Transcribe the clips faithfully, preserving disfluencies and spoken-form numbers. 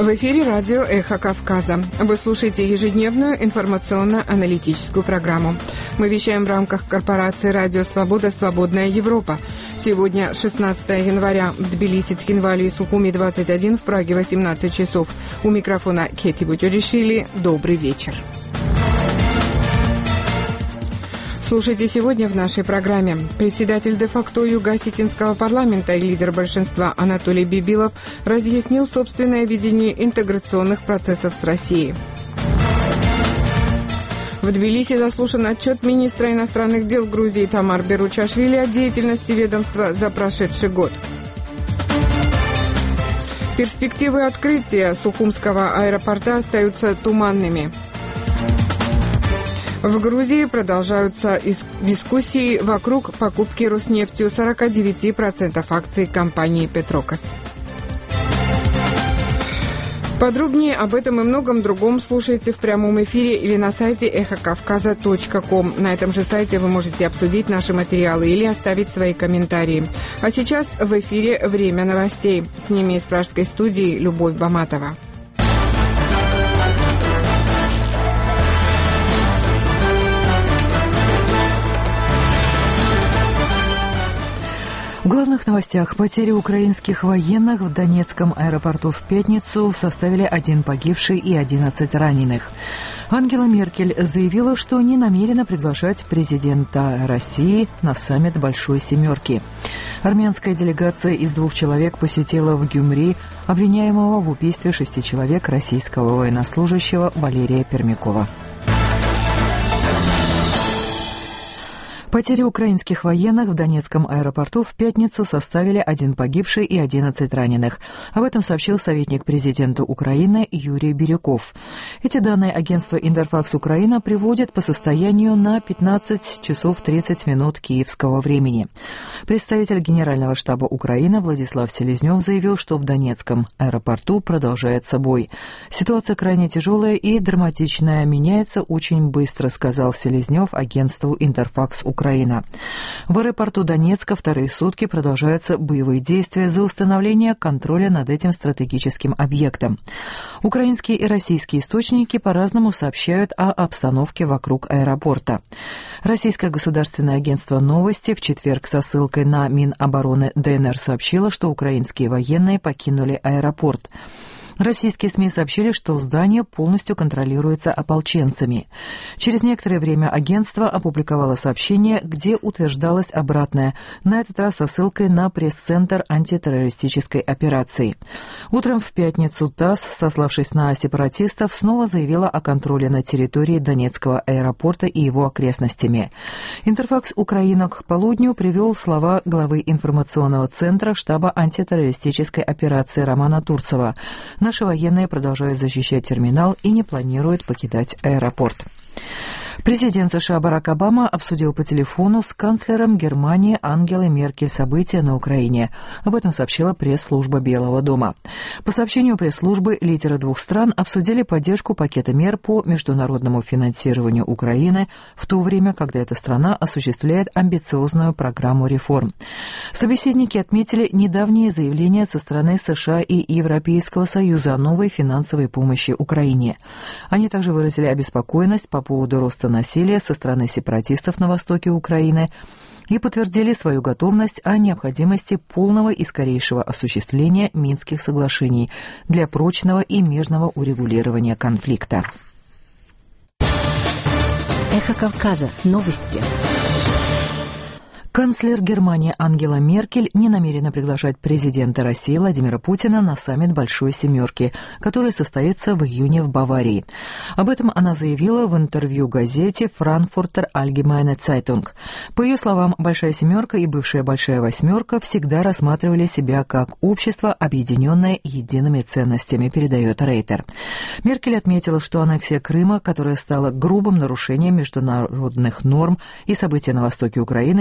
В эфире радио «Эхо Кавказа». Вы слушаете ежедневную информационно-аналитическую программу. Мы вещаем в рамках корпорации «Радио Свобода. Свободная Европа». Сегодня шестнадцатое января. В Тбилиси, Цхинвале и Сухуми двадцать один, в Праге восемнадцать часов. У микрофона Кети Буджуришвили. Добрый вечер. Слушайте сегодня в нашей программе. Председатель де-факто Юго-Осетинского парламента и лидер большинства Анатолий Бибилов разъяснил собственное видение интеграционных процессов с Россией. В Тбилиси заслушан отчет министра иностранных дел Грузии Тамар Беручашвили о деятельности ведомства за прошедший год. Перспективы открытия Сухумского аэропорта остаются туманными. В Грузии продолжаются дискуссии вокруг покупки Роснефтью сорок девять процентов акций компании «Петрокос». Подробнее об этом и многом другом слушайте в прямом эфире или на сайте эхо кавказа точка ком. На этом же сайте вы можете обсудить наши материалы или оставить свои комментарии. А сейчас в эфире «Время новостей». С ними из пражской студии Любовь Баматова. В главных новостях: потери украинских военных в Донецком аэропорту в пятницу составили один погибший и одиннадцать раненых. Ангела Меркель заявила, что не намерена приглашать президента России на саммит Большой Семерки. Армянская делегация из двух человек посетила в Гюмри обвиняемого в убийстве шести человек российского военнослужащего Валерия Пермякова. Потери украинских военных в Донецком аэропорту в пятницу составили один погибший и одиннадцать раненых. Об этом сообщил советник президента Украины Юрий Бирюков. Эти данные агентство «Интерфакс Украина» приводит по состоянию на пятнадцать часов тридцать минут киевского времени. Представитель Генерального штаба Украины Владислав Селезнев заявил, что в Донецком аэропорту продолжается бой. Ситуация крайне тяжелая и драматичная, меняется очень быстро, сказал Селезнев агентству «Интерфакс Украина». Украина. В аэропорту Донецка вторые сутки продолжаются боевые действия за установление контроля над этим стратегическим объектом. Украинские и российские источники по-разному сообщают о обстановке вокруг аэропорта. Российское государственное агентство «Новости» в четверг со ссылкой на Минобороны ДНР сообщило, что украинские военные покинули аэропорт. Российские СМИ сообщили, что здание полностью контролируется ополченцами. Через некоторое время агентство опубликовало сообщение, где утверждалось обратное, на этот раз со ссылкой на пресс-центр антитеррористической операции. Утром в пятницу ТАСС, сославшись на сепаратистов, снова заявила о контроле над территорией Донецкого аэропорта и его окрестностями. Интерфакс Украина к полудню привел слова главы информационного центра штаба антитеррористической операции Романа Турцева. Наши военные продолжают защищать терминал и не планируют покидать аэропорт. Президент США Барак Обама обсудил по телефону с канцлером Германии Ангелой Меркель события на Украине. Об этом сообщила пресс-служба Белого дома. По сообщению пресс-службы, лидеры двух стран обсудили поддержку пакета мер по международному финансированию Украины в то время, когда эта страна осуществляет амбициозную программу реформ. Собеседники отметили недавние заявления со стороны США и Европейского Союза о новой финансовой помощи Украине. Они также выразили обеспокоенность по поводу роста насилия со стороны сепаратистов на востоке Украины и подтвердили свою готовность о необходимости полного и скорейшего осуществления Минских соглашений для прочного и мирного урегулирования конфликта. Эхо Кавказа. Новости. Канцлер Германии Ангела Меркель не намерена приглашать президента России Владимира Путина на саммит Большой Семерки, который состоится в июне в Баварии. Об этом она заявила в интервью газете «Frankfurter Allgemeine Zeitung». По ее словам, Большая Семерка и бывшая Большая Восьмерка всегда рассматривали себя как общество, объединенное едиными ценностями, передает Рейтер. Меркель отметила, что аннексия Крыма, которая стала грубым нарушением международных норм, и события на востоке Украины являются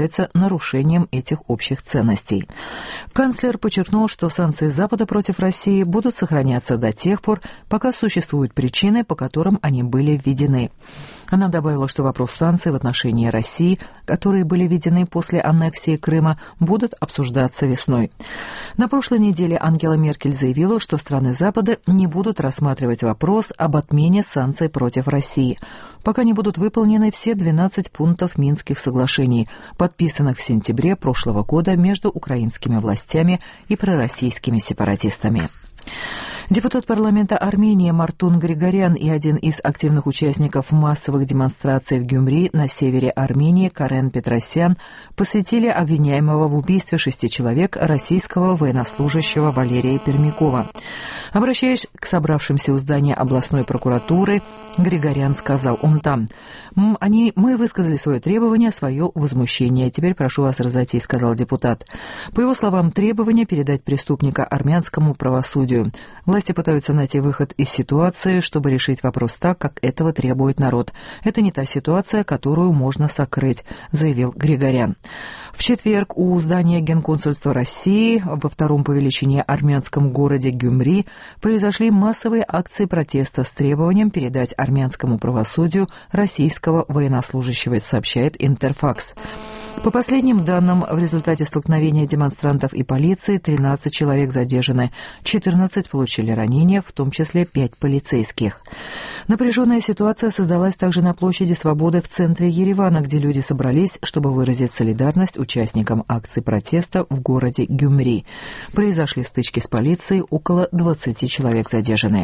являются нарушением этих общих ценностей. Канцлер подчеркнул, что санкции Запада против России будут сохраняться до тех пор, пока существуют причины, по которым они были введены. Она добавила, что вопрос санкций в отношении России, которые были введены после аннексии Крыма, будут обсуждаться весной. На прошлой неделе Ангела Меркель заявила, что страны Запада не будут рассматривать вопрос об отмене санкций против России, пока не будут выполнены все двенадцать пунктов Минских соглашений, подписанных в сентябре прошлого года между украинскими властями и пророссийскими сепаратистами. Депутат парламента Армении Мартун Григорян и один из активных участников массовых демонстраций в Гюмри на севере Армении Карен Петросян посвятили обвиняемого в убийстве шести человек российского военнослужащего Валерия Пермякова. Обращаясь к собравшимся у здания областной прокуратуры, Григорян сказал, он там: «Они, мы высказали свое требование, свое возмущение. Теперь прошу вас разойтись», — сказал депутат. По его словам, требование передать преступника армянскому правосудию. Власти пытаются найти выход из ситуации, чтобы решить вопрос так, как этого требует народ. Это не та ситуация, которую можно сокрыть, заявил Григорян. В четверг у здания Генконсульства России во втором по величине армянском городе Гюмри произошли массовые акции протеста с требованием передать армянскому правосудию российского военнослужащего, сообщает Интерфакс. По последним данным, в результате столкновения демонстрантов и полиции тринадцать человек задержаны, четырнадцать получили ранения, в том числе пять полицейских. Напряженная ситуация создалась также на площади Свободы в центре Еревана, где люди собрались, чтобы выразить солидарность участникам акций протеста в городе Гюмри. Произошли стычки с полицией, около двадцати человек задержаны.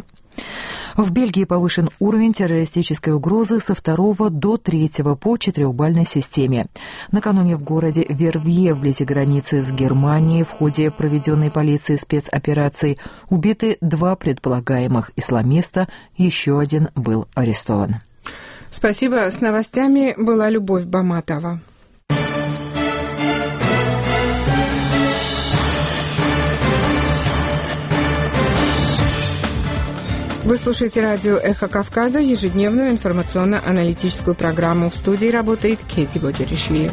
В Бельгии повышен уровень террористической угрозы со второго до третьего по четырехбалльной системе. Накануне в городе Вервье, вблизи границы с Германией, в ходе проведенной полицией спецоперации убиты два предполагаемых исламиста, еще один был арестован. Спасибо. С новостями была Любовь Баматова. Вы слушаете радио «Эхо Кавказа», ежедневную информационно-аналитическую программу. В студии работает Кейти Боджеришвили.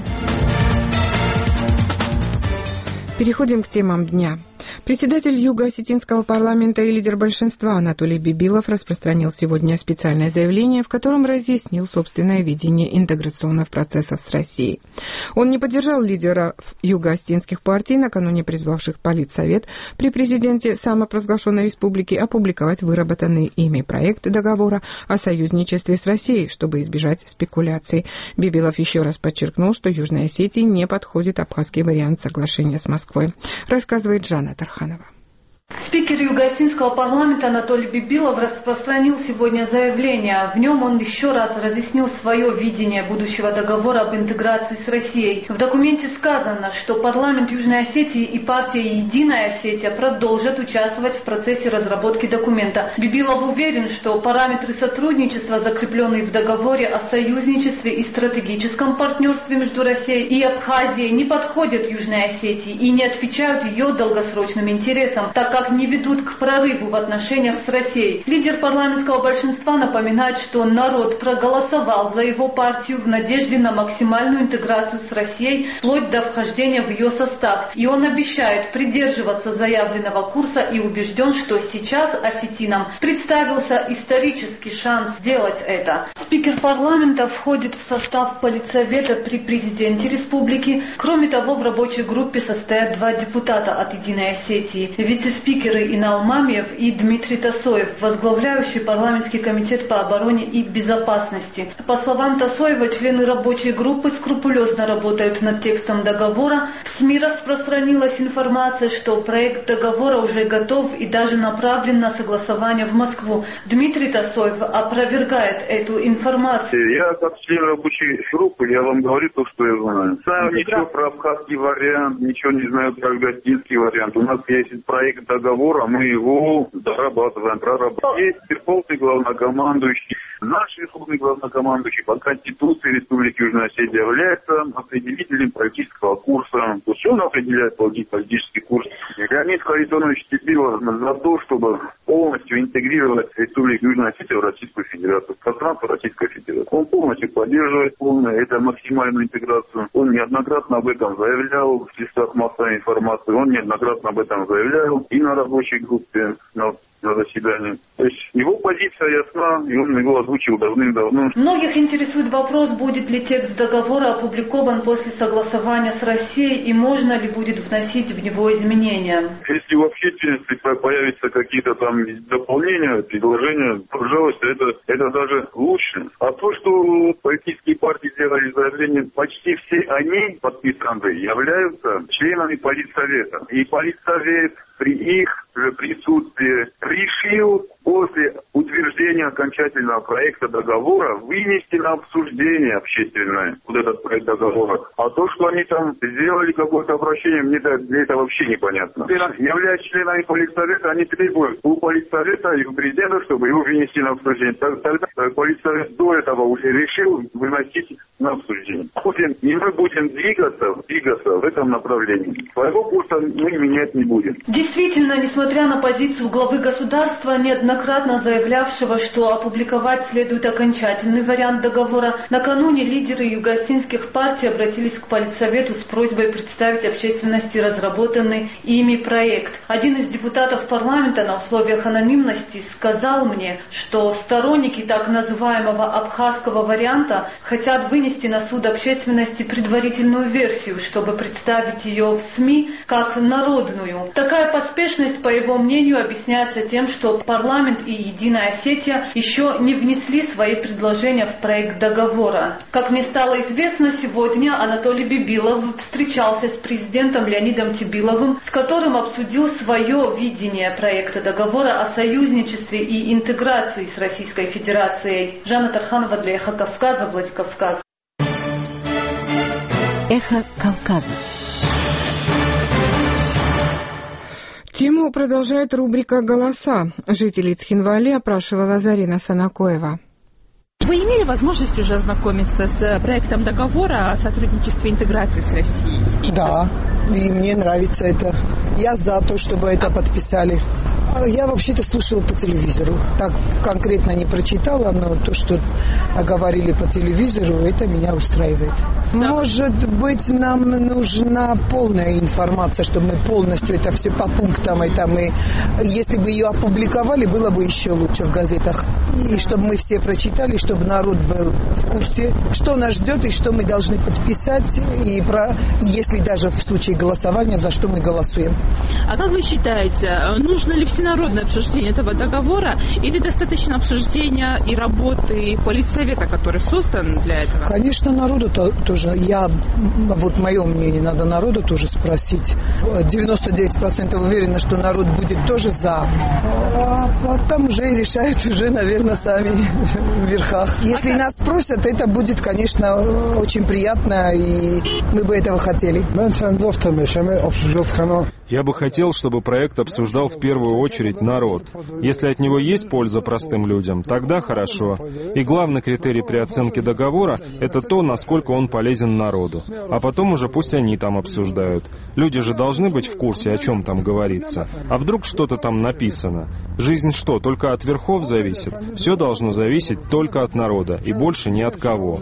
Переходим к темам дня. Председатель Юго-Осетинского парламента и лидер большинства Анатолий Бибилов распространил сегодня специальное заявление, в котором разъяснил собственное видение интеграционных процессов с Россией. Он не поддержал лидеров юго-осетинских партий, накануне призвавших Политсовет при президенте самопровозглашенной республики опубликовать выработанный ими проект договора о союзничестве с Россией, чтобы избежать спекуляций. Бибилов еще раз подчеркнул, что Южной Осетии не подходит абхазский вариант соглашения с Москвой. Рассказывает Жанна Тарханова. Спикер Юго-Осетинского парламента Анатолий Бибилов распространил сегодня заявление. В нем он еще раз разъяснил свое видение будущего договора об интеграции с Россией. В документе сказано, что парламент Южной Осетии и партия «Единая Осетия» продолжат участвовать в процессе разработки документа. Бибилов уверен, что параметры сотрудничества, закрепленные в договоре о союзничестве и стратегическом партнерстве между Россией и Абхазией, не подходят Южной Осетии и не отвечают ее долгосрочным интересам, так как не ведут к прорыву в отношениях с Россией. Лидер парламентского большинства напоминает, что народ проголосовал за его партию в надежде на максимальную интеграцию с Россией, вплоть до вхождения в ее состав. И он обещает придерживаться заявленного курса и убежден, что сейчас осетинам представился исторический шанс сделать это. Спикер парламента входит в состав Политсовета при президенте республики. Кроме того, в рабочей группе состоят два депутата от Единой Осетии. Вице-спикеры Инал Мамиев и Дмитрий Тасоев, возглавляющий парламентский комитет по обороне и безопасности. По словам Тасоева, члены рабочей группы скрупулезно работают над текстом договора. В СМИ распространилась информация, что проект договора уже готов и даже направлен на согласование в Москву. Дмитрий Тасоев опровергает эту информацию. Я как член рабочей группы, я вам говорю то, что я знаю. Сам ничего про абхазский вариант, ничего не знаю про юго-осетинский вариант. У нас есть проект договора, мы его дорабатываем, прорабатываем. Есть верховный главнокомандующий. Наш верховный главнокомандующий по Конституции Республики Южная Осетия является определителем политического курса. То есть он определяет политический курс. Леонид Харитонович Тепилов за то, чтобы полностью интегрировать Республику Южная Осетия в Российскую Федерацию, в пространство Российской Российской Федерации. Он полностью поддерживает полную, это максимальную интеграцию. Он неоднократно об этом заявлял в средствах массовой информации, он неоднократно об этом заявлял и на рабочей группе, на на заседании. То есть его позиция ясна, и он его озвучил давным-давно. Многих интересует вопрос, будет ли текст договора опубликован после согласования с Россией и можно ли будет вносить в него изменения. Если в общественности появятся какие-то там дополнения, предложения, пожалуйста, это, это даже лучше. А то, что политические партии сделали заявление, почти все они, подписанты, являются членами Политсовета. И Политсовет при их присутствии решил после утверждения окончательного проекта договора вынести на обсуждение общественное вот этот проект договора. А то, что они там сделали какое-то обращение, мне для этого вообще непонятно. Являясь членами Политсовета, они требуют у Политсовета и у президента, чтобы его вынести на обсуждение. Тогда Политсовет до этого уже решил выносить на обсуждение. И мы будем двигаться, двигаться в этом направлении. Своего курса мы менять не будем. Действительно, несмотря на позицию главы государства, неоднократно заявлявшего, что опубликовать следует окончательный вариант договора, накануне лидеры югоостинских партий обратились к Политсовету с просьбой представить общественности разработанный ими проект. Один из депутатов парламента на условиях анонимности сказал мне, что сторонники так называемого абхазского варианта хотят вынести на суд общественности предварительную версию, чтобы представить ее в СМИ как народную. Такая поспешность, по его мнению, объясняется тем, что парламент и Единая Осетия еще не внесли свои предложения в проект договора. Как мне стало известно, сегодня Анатолий Бибилов встречался с президентом Леонидом Тибиловым, с которым обсудил свое видение проекта договора о союзничестве и интеграции с Российской Федерацией. Жанна Тарханова для Эхо Кавказа, Владикавказ. Эхо Кавказа. Тему продолжает рубрика «Голоса». Жителей Цхинвали опрашивала Зарина Санакоева. Вы имели возможность уже ознакомиться с проектом договора о сотрудничестве и интеграции с Россией? Да, и мне нравится это. Я за то, чтобы это подписали. Я вообще-то слушала по телевизору. Так конкретно не прочитала, но то, что говорили по телевизору, это меня устраивает. Да. Может быть, нам нужна полная информация, чтобы мы полностью это все по пунктам, это мы, если бы ее опубликовали, было бы еще лучше в газетах. И чтобы мы все прочитали, чтобы народ был в курсе, что нас ждет и что мы должны подписать, и про, если даже в случае голосования, за что мы голосуем. А как вы считаете, нужно ли всенародное обсуждение этого договора или достаточно обсуждения и работы Политсовета, который создан для этого? Конечно, народу -то тоже. Я, вот мое мнение, надо народу тоже спросить. девяносто девять процентов уверена, что народ будет тоже за. А, а там уже и решают уже, наверное, сами в верхах. Если а нас спросят, это будет, конечно, очень приятно, и мы бы этого хотели. Я бы хотел, чтобы проект обсуждал в первую очередь народ. Если от него есть польза простым людям, тогда хорошо. И главный критерий при оценке договора — это то, насколько он полезен народу. А потом уже пусть они там обсуждают. Люди же должны быть в курсе, о чем там говорится. А вдруг что-то там написано? Жизнь что, только от верхов зависит? Все должно зависеть только от народа, и больше ни от кого.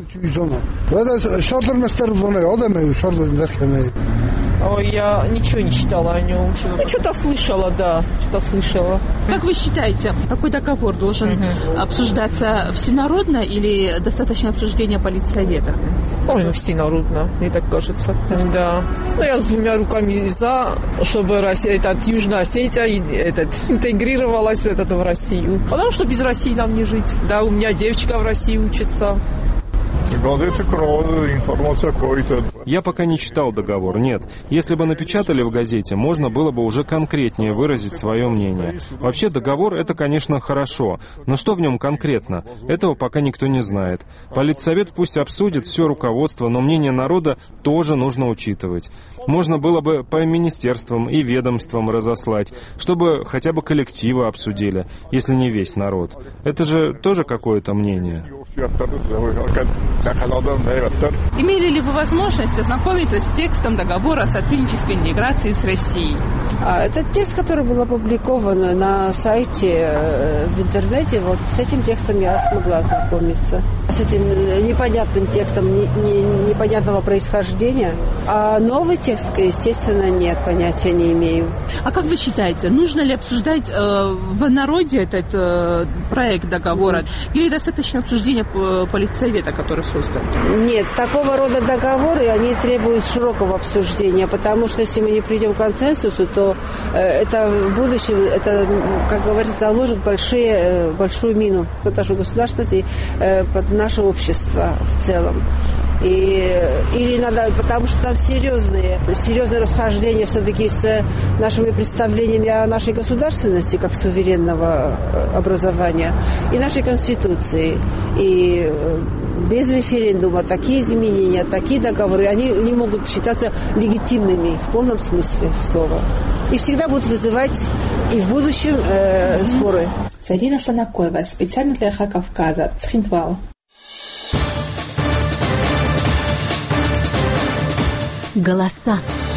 Ой, я ничего не читала о нем. Ну, что-то слышала, да, что-то слышала. Как вы считаете, какой договор должен угу. обсуждаться всенародно или достаточно обсуждения Политсовета? Ой, ну, всенародно, мне так кажется. Да. Ну, я с двумя руками за, чтобы Россия, этот, Южная Осетия этот, интегрировалась этот, в Россию. Потому что без России нам не жить. Да, у меня девочка в России учится. Я пока не читал договор, нет. Если бы напечатали в газете, можно было бы уже конкретнее выразить свое мнение. Вообще договор — это, конечно, хорошо, но что в нем конкретно? Этого пока никто не знает. Политсовет пусть обсудит все руководство, но мнение народа тоже нужно учитывать. Можно было бы по министерствам и ведомствам разослать, чтобы хотя бы коллективы обсудили, если не весь народ. Это же тоже какое-то мнение. Имели ли вы возможность возможность ознакомиться с текстом договора о сотрудничестве и интеграции с Россией. А этот текст, который был опубликован на сайте в интернете, вот с этим текстом я смогла ознакомиться. С этим непонятным текстом не, не, непонятного происхождения. А новый текст, естественно, нет, понятия не имею. А как вы считаете, нужно ли обсуждать э, в народе этот э, проект договора, mm-hmm. или достаточно обсуждения политсовета, который создан? Нет, такого рода договоры, они требуют широкого обсуждения, потому что если мы не придем к консенсусу, то э, это в будущем, это, как говорится, заложит большие, э, большую мину под нашу государственность и э, под наше общество в целом. И, или надо, потому что там серьезные, серьезные расхождения все-таки с нашими представлениями о нашей государственности как суверенного образования и нашей Конституции. И без референдума такие изменения, такие договоры, они не могут считаться легитимными в полном смысле слова. И всегда будут вызывать и в будущем э, споры. Зарина Санакоева, специально для Эхо Кавказа, Цхинвал. Голоса.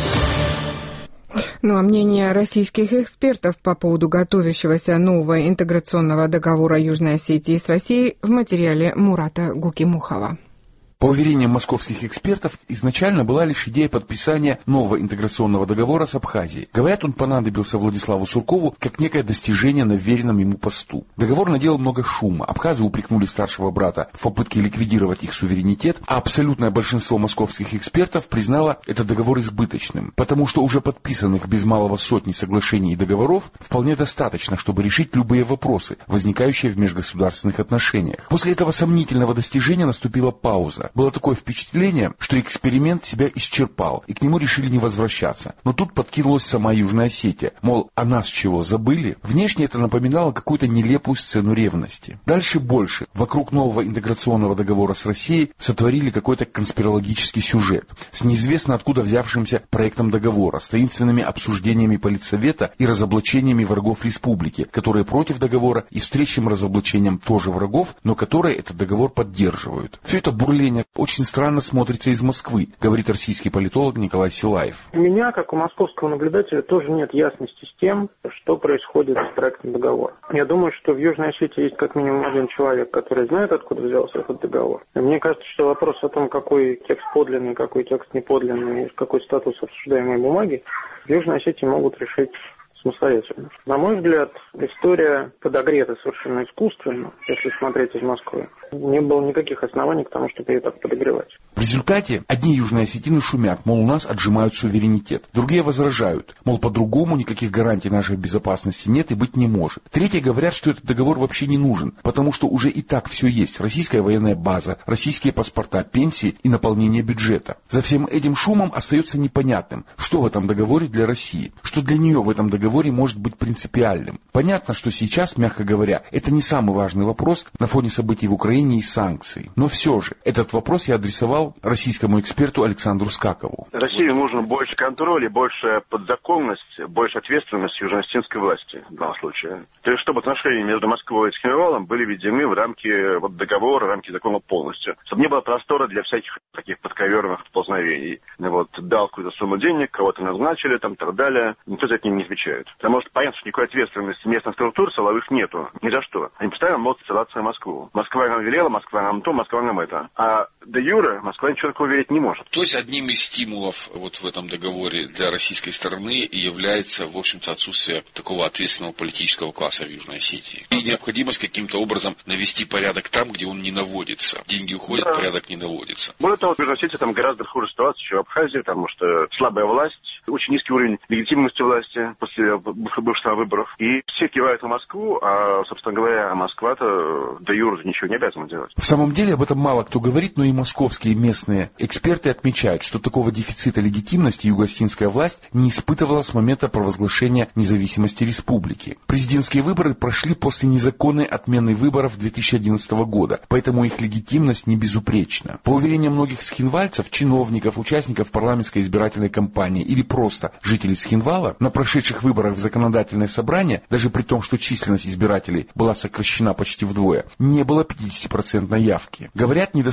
Ну а мнение российских экспертов по поводу готовящегося нового интеграционного договора Южной Осетии с Россией в материале Мурата Гукимухова. По уверениям московских экспертов, изначально была лишь идея подписания нового интеграционного договора с Абхазией. Говорят, он понадобился Владиславу Суркову как некое достижение на вверенном ему посту. Договор наделал много шума. Абхазы упрекнули старшего брата в попытке ликвидировать их суверенитет, а абсолютное большинство московских экспертов признало этот договор избыточным, потому что уже подписанных без малого сотни соглашений и договоров вполне достаточно, чтобы решить любые вопросы, возникающие в межгосударственных отношениях. После этого сомнительного достижения наступила пауза. Было такое впечатление, что эксперимент себя исчерпал, и к нему решили не возвращаться. Но тут подкинулась сама Южная Осетия. Мол, а нас чего, забыли? Внешне это напоминало какую-то нелепую сцену ревности. Дальше больше. Вокруг нового интеграционного договора с Россией сотворили какой-то конспирологический сюжет с неизвестно откуда взявшимся проектом договора, с таинственными обсуждениями политсовета и разоблачениями врагов республики, которые против договора, и встречным разоблачением тоже врагов, но которые этот договор поддерживают. Все это бурление очень странно смотрится из Москвы, говорит российский политолог Николай Силаев. У меня, как у московского наблюдателя, тоже нет ясности с тем, что происходит с проектом договора. Я думаю, что в Южной Осетии есть как минимум один человек, который знает, откуда взялся этот договор. И мне кажется, что вопрос о том, какой текст подлинный, какой текст неподлинный, какой статус обсуждаемой бумаги, в Южной Осетии могут решить самостоятельно. На мой взгляд, история подогрета совершенно искусственно, если смотреть из Москвы. Не было никаких оснований к тому, чтобы ее так подогревать. В результате одни южные осетины шумят, мол, у нас отжимают суверенитет. Другие возражают, мол, по-другому никаких гарантий нашей безопасности нет и быть не может. Третьи говорят, что этот договор вообще не нужен, потому что уже и так все есть. Российская военная база, российские паспорта, пенсии и наполнение бюджета. За всем этим шумом остается непонятным, что в этом договоре для России, что для нее в этом договоре может быть принципиальным. Понятно, что сейчас, мягко говоря, это не самый важный вопрос на фоне событий в Украине и санкций. Но все же, этот вопрос я адресовал российскому эксперту Александру Скакову. России нужно больше контроля, больше подзаконность, больше ответственность южно-осетинской власти в данном случае. То есть, чтобы отношения между Москвой и Цхинвалом были введены в рамки вот, договора, в рамки закона полностью. Чтобы не было простора для всяких таких подковерных поползновений. Вот, дал какую-то сумму денег, кого-то назначили, там, так далее. Никто за это не отвечает. Потому что понятно, что никакой ответственности местных структур силовых нету. Ни за что. Они постоянно могут ссылаться на Москву. Москва нам велела, Москва нам то, Москва нам это. А де юре Москва ничего такого верить не может. То есть одним из стимулов вот в этом договоре для российской стороны является, в общем-то, отсутствие такого ответственного политического класса в Южной Осетии. И необходимость каким-то образом навести порядок там, где он не наводится. Деньги уходят, да. Порядок не наводится. Более того, в Южной Осетии там гораздо хуже ситуация, чем в Абхазии, потому что слабая власть, очень низкий уровень легитимности власти после бывших выборов. И все кивают на Москву, а, собственно говоря, Москва-то де юре ничего не обязана делать. В самом деле об этом мало кто говорит, но и московские местные эксперты отмечают, что такого дефицита легитимности юго-осетинская власть не испытывала с момента провозглашения независимости республики. Президентские выборы прошли после незаконной отмены выборов две тысячи одиннадцатого года, поэтому их легитимность не безупречна. По уверениям многих схинвальцев, чиновников, участников парламентской избирательной кампании или просто жителей Схинвала, на прошедших выборах в законодательное собрание, даже при том, что численность избирателей была сокращена почти вдвое, не было пятидесятипроцентной явки. Говорят, недостающие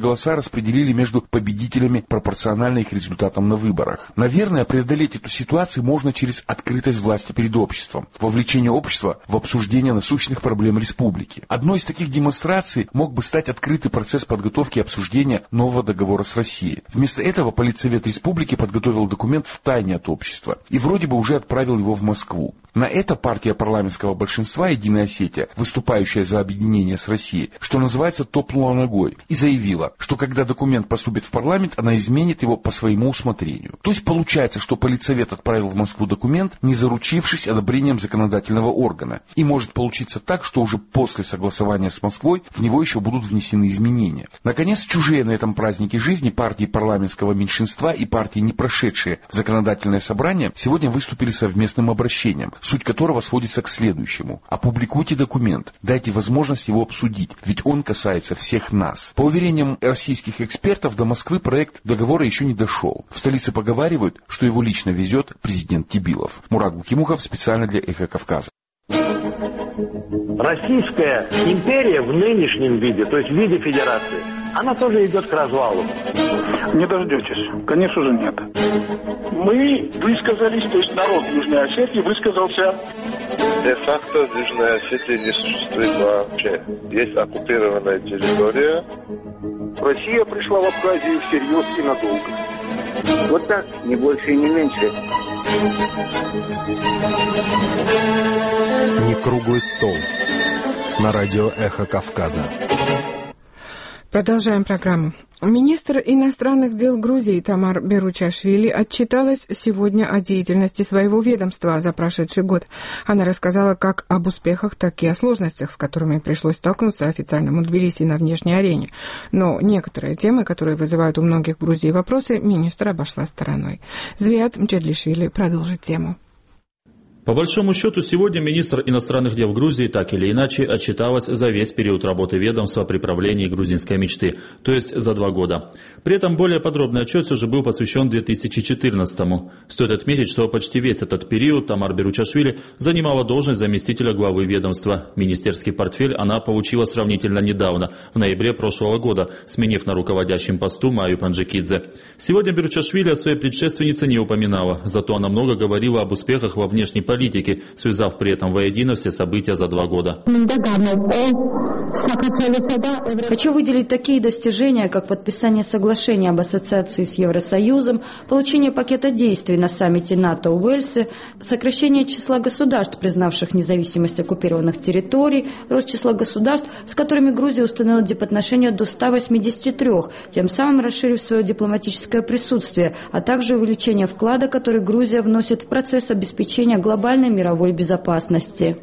голоса распределили между победителями пропорционально их результатам на выборах. Наверное, преодолеть эту ситуацию можно через открытость власти перед обществом, вовлечение общества в обсуждение насущных проблем республики. Одной из таких демонстраций мог бы стать открытый процесс подготовки и обсуждения нового договора с Россией. Вместо этого Политсовет республики подготовил документ втайне от общества и вроде бы уже отправил его в Москву. На это партия парламентского большинства «Единая Осетия», выступающая за объединение с Россией, что называется, топнула ногой и заявила, что когда документ поступит в парламент, она изменит его по своему усмотрению. То есть получается, что Политсовет отправил в Москву документ, не заручившись одобрением законодательного органа. И может получиться так, что уже после согласования с Москвой в него еще будут внесены изменения. Наконец, чужие на этом празднике жизни партии парламентского меньшинства и партии, не прошедшие в законодательное собрание, сегодня выступили совместным обращением, суть которого сводится к следующему. Опубликуйте документ, дайте возможность его обсудить, ведь он касается всех нас. По уверениям российских экспертов, до Москвы проект договора еще не дошел. В столице поговаривают, что его лично везет президент Тибилов. Мурат Букимухов специально для «Эхо Кавказа». Российская империя в нынешнем виде, то есть в виде федерации, она тоже идет к развалу. Не дождетесь. Конечно же нет. Мы высказались, то есть народ Южной Осетии высказался. Де-факто в Южной Осетии не существует вообще. Есть оккупированная территория. Россия пришла в Абхазию всерьез и надолго. Вот так, не больше и не меньше. Не круглый стол. На радио «Эхо Кавказа». Продолжаем программу. Министр иностранных дел Грузии Тамар Беручашвили отчиталась сегодня о деятельности своего ведомства за прошедший год. Она рассказала как об успехах, так и о сложностях, с которыми пришлось столкнуться официальному Тбилиси на внешней арене. Но некоторые темы, которые вызывают у многих в Грузии вопросы, министр обошла стороной. Звиат Мчедлишвили продолжит тему. По большому счету, сегодня министр иностранных дел Грузии так или иначе отчиталась за весь период работы ведомства при правлении грузинской мечты, то есть за два года. При этом более подробный отчет все же был посвящен две тысячи четырнадцатому. Стоит отметить, что почти весь этот период Тамар Беручашвили занимала должность заместителя главы ведомства. Министерский портфель она получила сравнительно недавно, в ноябре прошлого года, сменив на руководящем посту Майю Панджикидзе. Сегодня Беручашвили о своей предшественнице не упоминала, зато она много говорила об успехах во внешней политике. политики, связав при этом воедино все события за два года. Хочу выделить такие достижения, как подписание соглашения об ассоциации с Евросоюзом, получение пакета действий на саммите НАТО в Уэльсе, сокращение числа государств, признавших независимость оккупированных территорий, рост числа государств, с которыми Грузия установила дипотношения до ста восьмидесяти трёх, тем самым расширив свое дипломатическое присутствие, а также увеличение вклада, который Грузия вносит в процесс обеспечения глобальной глобальной мировой безопасности.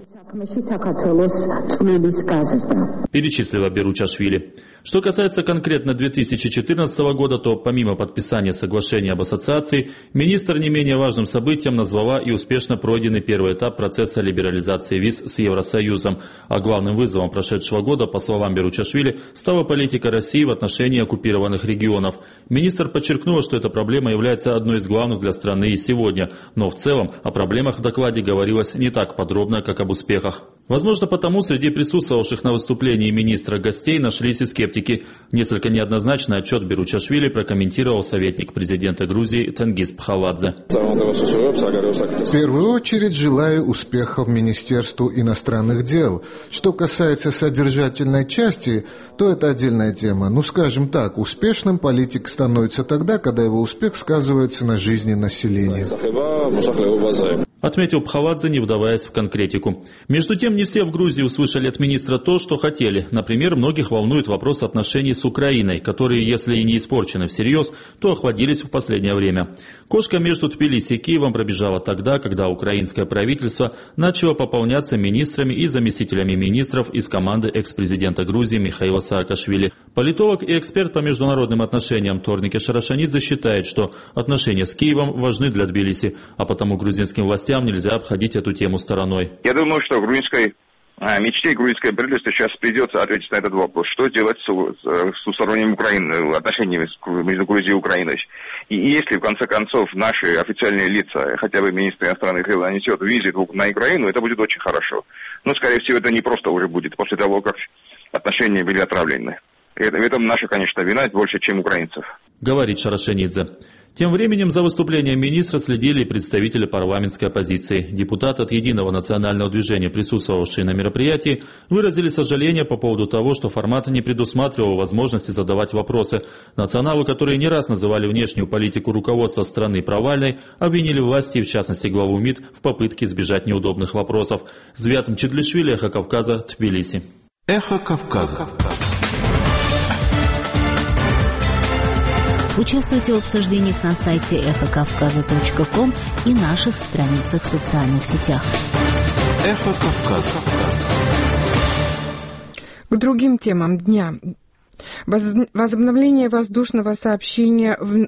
Перечислила Беручашвили. Что касается конкретно две тысячи четырнадцатого года, то помимо подписания соглашения об ассоциации, министр не менее важным событием назвала и успешно пройденный первый этап процесса либерализации виз с Евросоюзом. А главным вызовом прошедшего года, по словам Беручашвили, стала политика России в отношении оккупированных регионов. Министр подчеркнула, что эта проблема является одной из главных для страны и сегодня, но в целом о проблемах в докладе говорилось не так подробно, как об успехах. Возможно, потому среди присутствовавших на выступлении министра гостей нашлись и скептики. Несколько неоднозначно отчет Беручашвили прокомментировал советник президента Грузии Тенгиз Пхаладзе. В первую очередь желаю успехов Министерству иностранных дел. Что касается содержательной части, то это отдельная тема. Ну, скажем так, успешным политик становится тогда, когда его успех сказывается на жизни населения. Отметил Пхаладзе, не вдаваясь в конкретику. Между тем, не все в Грузии услышали от министра то, что хотели. Например, многих волнует вопрос отношений с Украиной, которые, если и не испорчены всерьез, то охладились в последнее время. Кошка между Тбилиси и Киевом пробежала тогда, когда украинское правительство начало пополняться министрами и заместителями министров из команды экс-президента Грузии Михаила Саакашвили. Политолог и эксперт по международным отношениям Торнике Шарашанидзе считает, что отношения с Киевом важны для Тбилиси, а потому грузинским властям нельзя обходить эту тему стороной. Я думаю, что грузинской мечте грузинское правительство сейчас придется ответить на этот вопрос. Что делать с, с усторонним Украины, отношениями между Грузией и Украиной? И если, в конце концов, наши официальные лица, хотя бы министр иностранных дел, нанесет визит на Украину, это будет очень хорошо. Но, скорее всего, это не просто уже будет после того, как отношения были отравлены. И в этом наша, конечно, вина больше, чем украинцев. Говорит Шарашенидзе. Тем временем за выступлением министра следили и представители парламентской оппозиции. Депутаты от Единого национального движения, присутствовавшие на мероприятии, выразили сожаление по поводу того, что формат не предусматривал возможности задавать вопросы. Националы, которые не раз называли внешнюю политику руководства страны провальной, обвинили власти, и в частности главу МИД, в попытке избежать неудобных вопросов. Звят Мчедлишвили, Эхо Кавказа, Тбилиси. Эхо Кавказа. Участвуйте в обсуждениях на сайте эхо кавказа точка ком и наших страницах в социальных сетях. Эхо Кавказа. К другим темам дня. Возобновление воздушного сообщения в,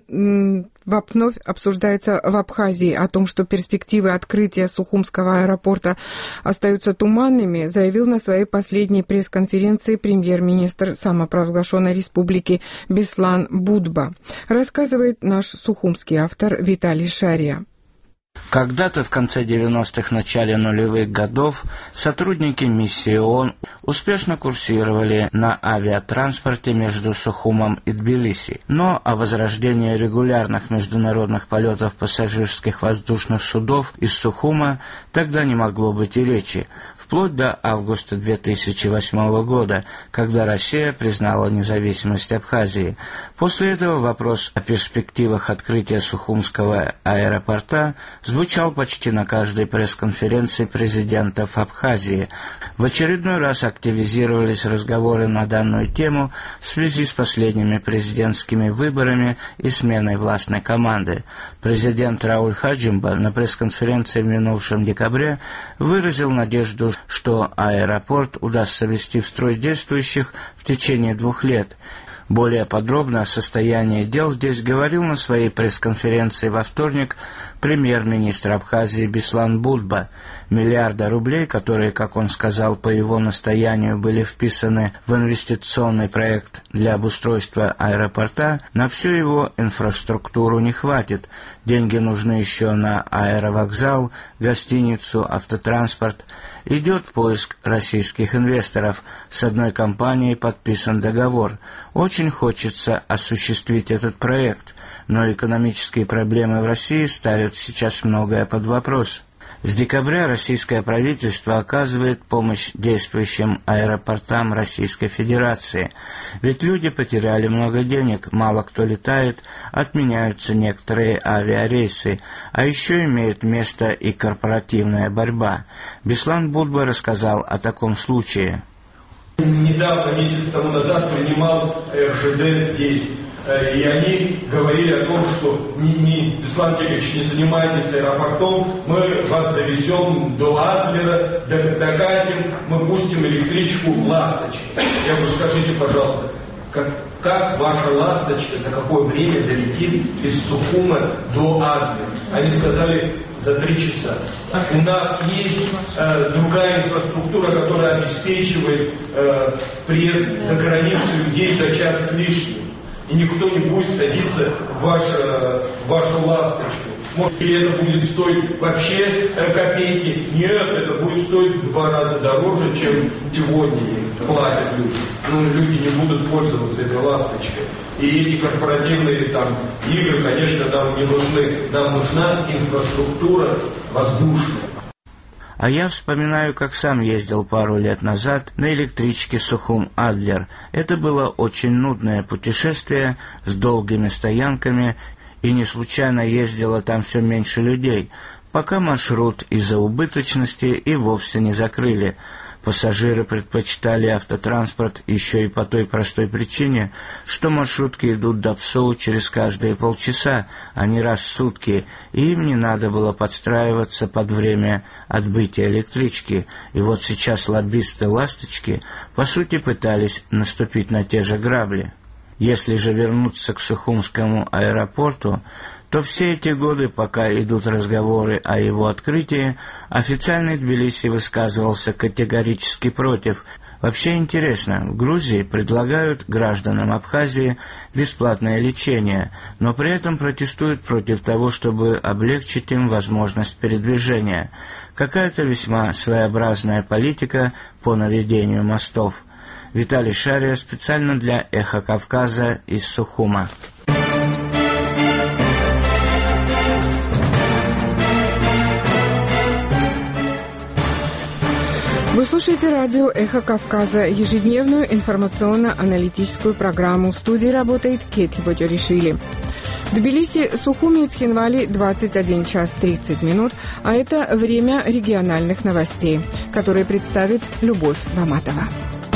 вновь обсуждается в Абхазии. О том, что перспективы открытия Сухумского аэропорта остаются туманными, заявил на своей последней пресс-конференции премьер-министр самопровозглашенной республики Беслан Будба. Рассказывает наш сухумский автор Виталий Шария. Когда-то в конце девяностых, начале нулевых годов сотрудники миссии ООН успешно курсировали на авиатранспорте между Сухумом и Тбилиси. Но о возрождении регулярных международных полетов пассажирских воздушных судов из Сухума тогда не могло быть и речи, вплоть до августа две тысячи восьмого года, когда Россия признала независимость Абхазии. После этого вопрос о перспективах открытия Сухумского аэропорта звучал почти на каждой пресс-конференции президентов Абхазии. В очередной раз активизировались разговоры на данную тему в связи с последними президентскими выборами и сменой властной команды. Президент Рауль Хаджимба на пресс-конференции в минувшем декабре выразил надежду, что аэропорт удастся ввести в строй действующих в течение двух лет. Более подробно о состоянии дел здесь говорил на своей пресс-конференции во вторник премьер-министр Абхазии Беслан Будба. Миллиарда рублей, которые, как он сказал, по его настоянию были вписаны в инвестиционный проект для обустройства аэропорта, на всю его инфраструктуру не хватит. Деньги нужны еще на аэровокзал, гостиницу, автотранспорт. Идет поиск российских инвесторов. С одной компанией подписан договор. Очень хочется осуществить этот проект, но экономические проблемы в России ставят сейчас многое под вопрос. С декабря российское правительство оказывает помощь действующим аэропортам Российской Федерации. Ведь люди потеряли много денег, мало кто летает, отменяются некоторые авиарейсы, а еще имеет место и корпоративная борьба. Беслан Будба рассказал о таком случае. Недавно, месяц тому назад, принимал эр жэ дэ здесь. И они говорили о том, что не, не, Беслан Кириллович, не занимайтесь аэропортом, мы вас довезем до Адлера, докатим, мы пустим электричку в «Ласточке». Я говорю, скажите, пожалуйста, как, как ваша «Ласточка» за какое время долетит из Сухума до Адлера? Они сказали, за три часа. У нас есть э, другая инфраструктура, которая обеспечивает э, приезд до границы людей за час с лишним. И никто не будет садиться в, ваш, в вашу «Ласточку». Может, и это будет стоить вообще копейки? Нет, это будет стоить в два раза дороже, чем сегодня платят люди. Ну, люди не будут пользоваться этой «Ласточкой». И эти корпоративные там игры, конечно, нам не нужны. Нам нужна инфраструктура воздушная. А я вспоминаю, как сам ездил пару лет назад на электричке Сухум-Адлер. Это было очень нудное путешествие с долгими стоянками, и не случайно ездило там все меньше людей, пока маршрут из-за убыточности и вовсе не закрыли. Пассажиры предпочитали автотранспорт еще и по той простой причине, что маршрутки идут до Псоу через каждые полчаса, а не раз в сутки, и им не надо было подстраиваться под время отбытия электрички. И вот сейчас лоббисты «Ласточки» по сути пытались наступить на те же грабли. Если же вернуться к Сухумскому аэропорту, то все эти годы, пока идут разговоры о его открытии, официальный Тбилиси высказывался категорически против. Вообще интересно, в Грузии предлагают гражданам Абхазии бесплатное лечение, но при этом протестуют против того, чтобы облегчить им возможность передвижения. Какая-то весьма своеобразная политика по наведению мостов. Виталий Шария специально для «Эхо Кавказа» из Сухума. Вы слушаете радио «Эхо Кавказа», ежедневную информационно-аналитическую программу. В студии работает Кетли Боджаришвили. В Тбилиси, Сухуми и Цхинвали двадцать один час тридцать минут, а это время региональных новостей, которые представит Любовь Баматова.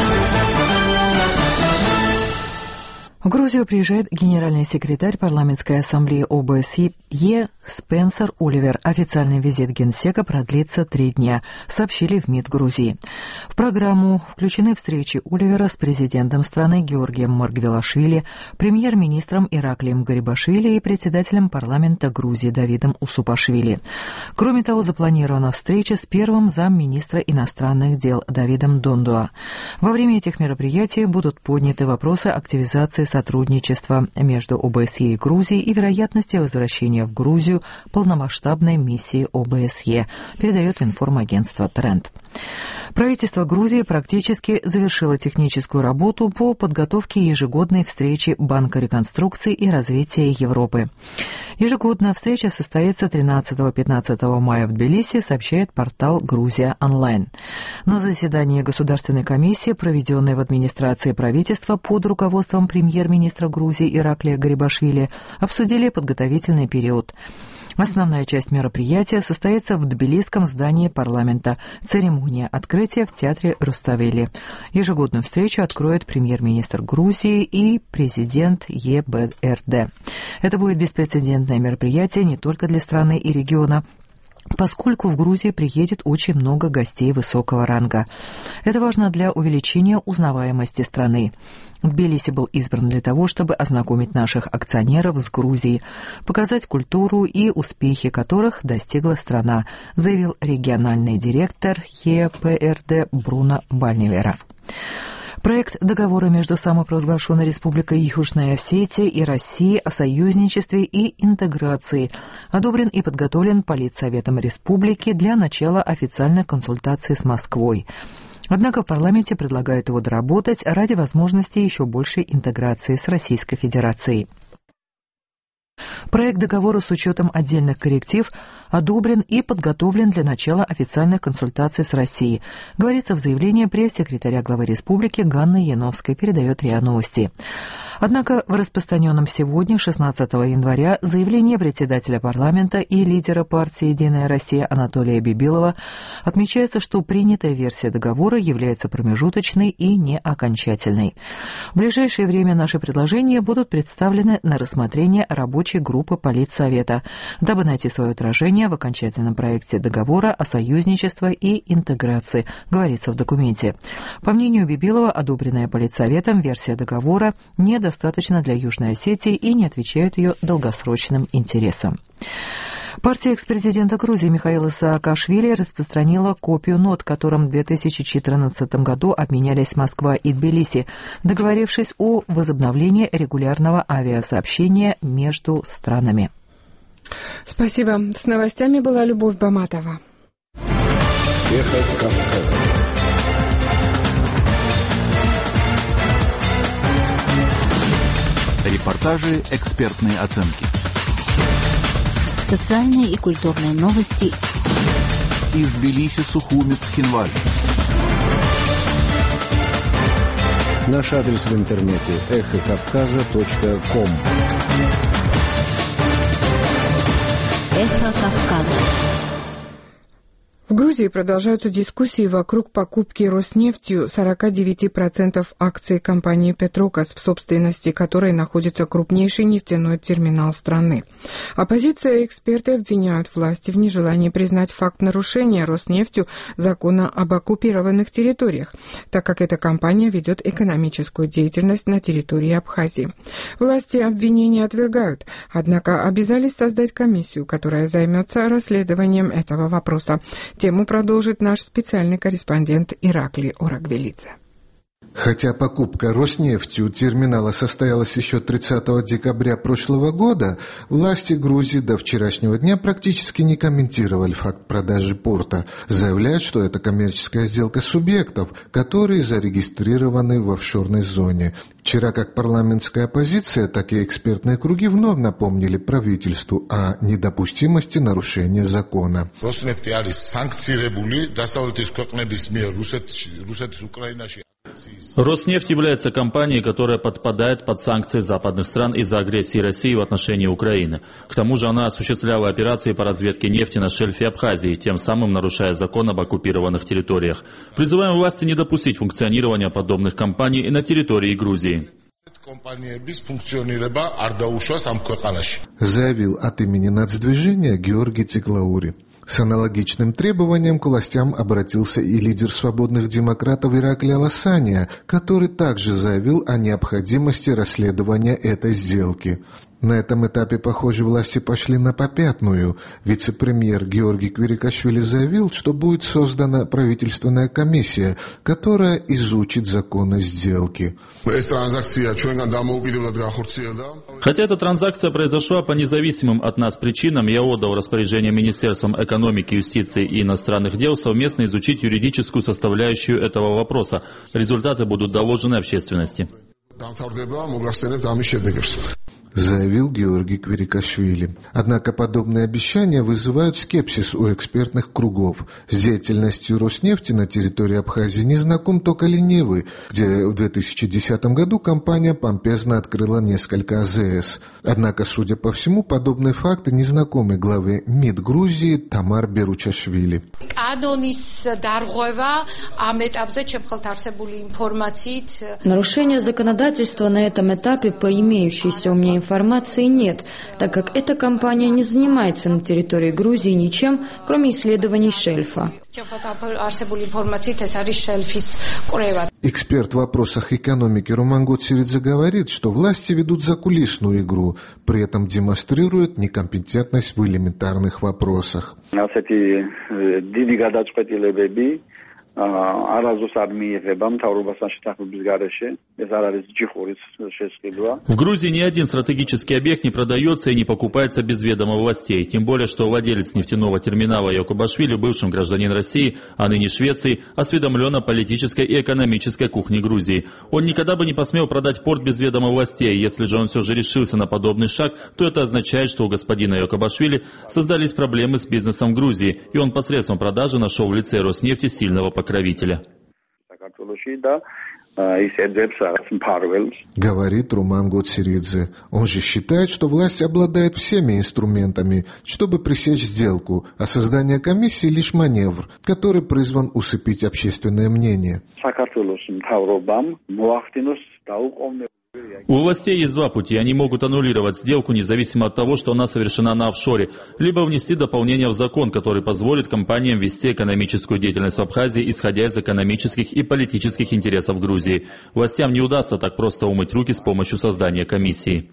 В Грузию приезжает генеральный секретарь парламентской ассамблеи ОБСЕ Спенсер Оливер. Официальный визит генсека продлится три дня, сообщили в МИД Грузии. В программу включены встречи Оливера с президентом страны Георгием Маргвелашвили, премьер-министром Ираклием Гарибашвили и председателем парламента Грузии Давидом Усупашвили. Кроме того, запланирована встреча с первым замминистра иностранных дел Давидом Дондуа. Во время этих мероприятий будут подняты вопросы активизации сотрудничества между ОБСЕ и Грузией и вероятности возвращения в Грузию полномасштабной миссии ОБСЕ, передает информагентство Тренд. Правительство Грузии практически завершило техническую работу по подготовке ежегодной встречи Банка реконструкции и развития Европы. Ежегодная встреча состоится тринадцатого-пятнадцатого мая в Тбилиси, сообщает портал «Грузия онлайн». На заседании Государственной комиссии, проведенной в администрации правительства под руководством премьер-министра Грузии Ираклия Гарибашвили, обсудили подготовительный период. Основная часть мероприятия состоится в Тбилисском здании парламента. Церемония открытия в театре Руставели. Ежегодную встречу откроет премьер-министр Грузии и президент ЕБРД. Это будет беспрецедентное мероприятие не только для страны и региона, поскольку в Грузии приедет очень много гостей высокого ранга. Это важно для увеличения узнаваемости страны. Тбилиси был избран для того, чтобы ознакомить наших акционеров с Грузией, показать культуру и успехи которых достигла страна, заявил региональный директор ЕПРД Бруно Бальнивера. Проект договора между самопровозглашенной Республикой Южная Осетия и Россией о союзничестве и интеграции одобрен и подготовлен Политсоветом Республики для начала официальной консультации с Москвой. Однако в парламенте предлагают его доработать ради возможности еще большей интеграции с Российской Федерацией. Проект договора с учетом отдельных корректив одобрен и подготовлен для начала официальных консультаций с Россией, говорится в заявлении пресс-секретаря главы республики Ганны Яновской, передает РИА Новости. Однако в распространенном сегодня, шестнадцатого января, заявлении председателя парламента и лидера партии «Единая Россия» Анатолия Бибилова отмечается, что принятая версия договора является промежуточной и не окончательной. В ближайшее время наши предложения будут представлены на рассмотрение рабочей группы Политсовета, дабы найти свое отражение в окончательном проекте договора о союзничестве и интеграции, говорится в документе. По мнению Бибилова, одобренная Политсоветом версия договора недостаточно для Южной Осетии и не отвечает ее долгосрочным интересам. Партия экс-президента Грузии Михаила Саакашвили распространила копию нот, которым в две тысячи четырнадцатом году обменялись Москва и Тбилиси, договорившись о возобновлении регулярного авиасообщения между странами. Спасибо. С новостями была Любовь Баматова. Эхо Кавказа. Репортажи, экспертные оценки. Социальные и культурные новости из Тбилиси, Сухуми, Цхинвали. Наш адрес в интернете эхо кавказа точка ком. Эхо Кавказа. В Грузии продолжаются дискуссии вокруг покупки Роснефтью сорок девять процентов акций компании «Петрокос», в собственности которой находится крупнейший нефтяной терминал страны. Оппозиция и эксперты обвиняют власти в нежелании признать факт нарушения Роснефтью закона об оккупированных территориях, так как эта компания ведет экономическую деятельность на территории Абхазии. Власти обвинения отвергают, однако обязались создать комиссию, которая займется расследованием этого вопроса. Тему продолжит наш специальный корреспондент Ираклий Орагвелидзе. Хотя покупка Роснефтью терминала состоялась еще тридцатого декабря прошлого года, власти Грузии до вчерашнего дня практически не комментировали факт продажи порта, заявляют, что это коммерческая сделка субъектов, которые зарегистрированы в офшорной зоне. Вчера как парламентская оппозиция, так и экспертные круги вновь напомнили правительству о недопустимости нарушения закона. Роснефть является компанией, которая подпадает под санкции западных стран из-за агрессии России в отношении Украины. К тому же она осуществляла операции по разведке нефти на шельфе Абхазии, тем самым нарушая закон об оккупированных территориях. Призываем власти не допустить функционирования подобных компаний и на территории Грузии. Заявил от имени нацдвижения Георгий Циклаури. С аналогичным требованием к властям обратился и лидер свободных демократов Ираклий Аласания, который также заявил о необходимости расследования этой сделки. На этом этапе, похоже, власти пошли на попятную. Вице-премьер Георгий Квирикашвили заявил, что будет создана правительственная комиссия, которая изучит законность сделки. Хотя эта транзакция произошла по независимым от нас причинам, я отдал распоряжение Министерствам экономики, юстиции и иностранных дел совместно изучить юридическую составляющую этого вопроса. Результаты будут доложены общественности. Заявил Георгий Квирикашвили. Однако подобные обещания вызывают скепсис у экспертных кругов. С деятельностью Роснефти на территории Абхазии не знаком только ленивый, где в две тысячи десятом году компания помпезно открыла несколько АЗС. Однако, судя по всему, подобные факты не знакомы главе МИД Грузии Тамар Беручашвили. Нарушение законодательства на этом этапе по имеющейся у меня информации информации нет, так как эта компания не занимается на территории Грузии ничем, кроме исследований шельфа. Эксперт в вопросах экономики Роман Гоцеридзе говорит, что власти ведут закулисную игру, при этом демонстрируют некомпетентность в элементарных вопросах. В Грузии ни один стратегический объект не продается и не покупается без ведома властей, тем более, что владелец нефтяного терминала Якубашвили, бывший гражданин России, а ныне Швеции, осведомлен о политической и экономической кухне Грузии. Он никогда бы не посмел продать порт без ведома властей. Если же он все же решился на подобный шаг, то это означает, что у господина Якубашвили создались проблемы с бизнесом Грузии, и он посредством продажи нашел в лице Роснефти сильного покровителя. Говорит Роман Гоцеридзе. Он же считает, что власть обладает всеми инструментами, чтобы пресечь сделку, а создание комиссии лишь маневр, который призван усыпить общественное мнение. У властей есть два пути. Они могут аннулировать сделку, независимо от того, что она совершена на офшоре, либо внести дополнение в закон, который позволит компаниям вести экономическую деятельность в Абхазии, исходя из экономических и политических интересов Грузии. Властям не удастся так просто умыть руки с помощью создания комиссии.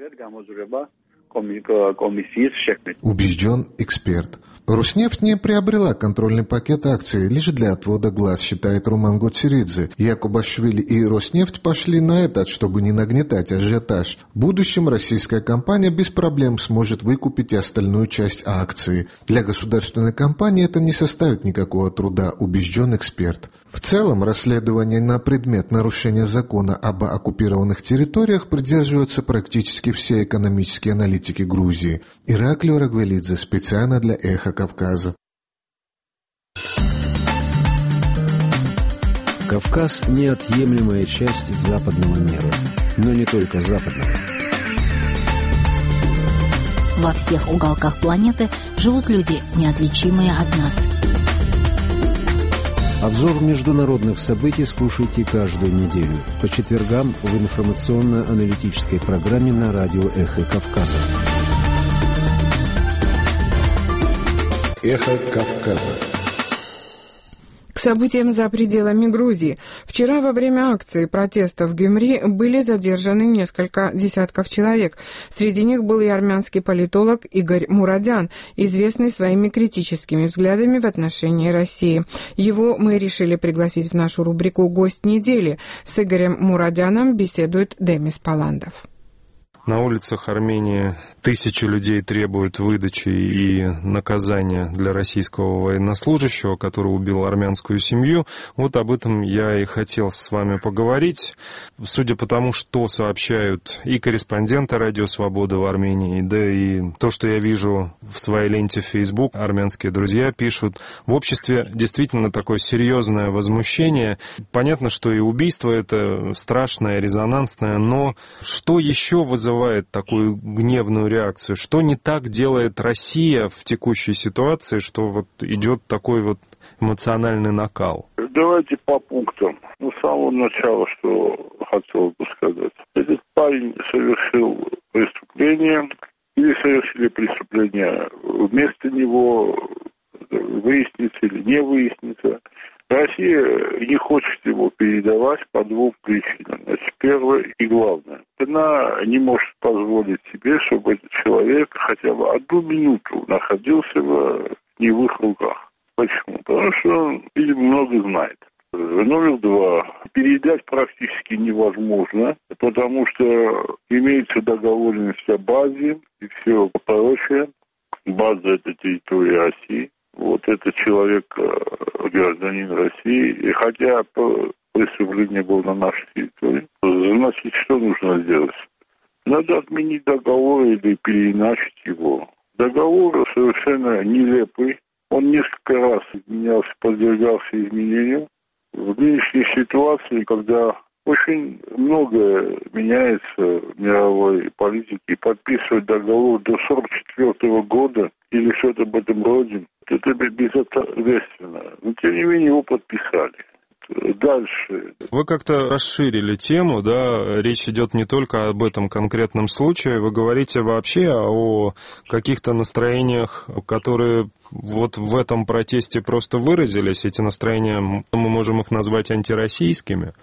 Убежден эксперт. Роснефть не приобрела контрольный пакет акций лишь для отвода глаз, считает Роман Гоцеридзе. Якубашвили и Роснефть пошли на этот, чтобы не нагнетать ажиотаж. В будущем российская компания без проблем сможет выкупить и остальную часть акций. Для государственной компании это не составит никакого труда, убежден эксперт. В целом, расследование на предмет нарушения закона об оккупированных территориях придерживаются практически все экономические аналитики Грузии. Ираклий Орагвелидзе специально для «Эхо Кавказа». Кавказ – неотъемлемая часть западного мира, но не только западного. Во всех уголках планеты живут люди, неотличимые от нас. Обзор международных событий слушайте каждую неделю по четвергам в информационно-аналитической программе на радио «Эхо Кавказа». «Эхо Кавказа». К К событиям за пределами Грузии. Вчера во время акции протеста в Гюмри были задержаны несколько десятков человек. Среди них был и армянский политолог Игорь Мурадян, известный своими критическими взглядами в отношении России. Его мы решили пригласить в нашу рубрику «Гость недели». С Игорем Мурадяном беседует Демис Паландов. На улицах Армении тысячи людей требуют выдачи и наказания для российского военнослужащего, который убил армянскую семью. Вот об этом я и хотел с вами поговорить. Судя по тому, что сообщают и корреспонденты «Радио Свобода» в Армении, да и то, что я вижу в своей ленте в Facebook, армянские друзья пишут, в обществе действительно такое серьезное возмущение. Понятно, что и убийство это страшное, резонансное, но что еще вызывает такую гневную реакцию? Что не так делает Россия в текущей ситуации, что вот идет такой вот эмоциональный накал? Давайте по пунктам. Ну, с самого начала, что хотел бы сказать. Этот парень совершил преступление или совершили преступление вместо него, выяснится или не выяснится. Россия не хочет его передавать по двум причинам. Значит, первое и главное. Она не может позволить себе, чтобы этот человек хотя бы одну минуту находился в не в их руках. Почему? Потому что он, видимо, много знает. Номер два. Передать практически невозможно, потому что имеется договоренность о базе и все прочее. База – это территория России. Вот этот человек, гражданин России, и хотя преступление было на нашей территории, значит, что нужно сделать? Надо отменить договор или переиначить его. Договор совершенно нелепый. Он несколько раз менялся, подвергался изменениям. В нынешней ситуации, когда очень многое меняется в мировой политике, подписывать договор до сорок четвёртого года или что-то в этом роде, это безответственно. Но, тем не менее, его подписали. Дальше. Вы как-то расширили тему, да, речь идет не только об этом конкретном случае, вы говорите вообще о каких-то настроениях, которые вот в этом протесте просто выразились, эти настроения, мы можем их назвать антироссийскими?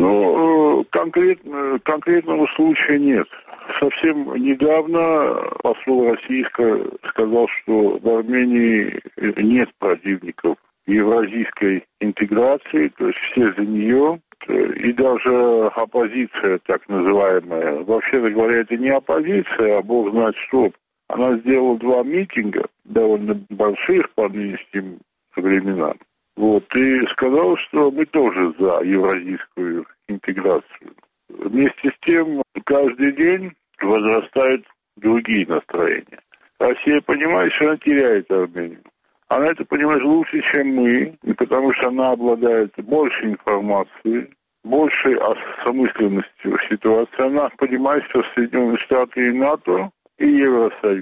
Ну, конкретно, конкретного случая нет. Совсем недавно посол российский сказал, что в Армении нет противников евразийской интеграции, то есть все за нее, и даже оппозиция так называемая, вообще-то говоря, это не оппозиция, а бог знает что. Она сделала два митинга, довольно больших по нынешним временам, вот, и сказала, что мы тоже за евразийскую интеграцию. Вместе с тем, каждый день возрастают другие настроения. Россия понимает, что она теряет Армению. Она это понимает лучше, чем мы, потому что она обладает большей информацией, большей осмысленностью ситуации. Она понимает, что Соединенные Штаты и НАТО, и Евросоюз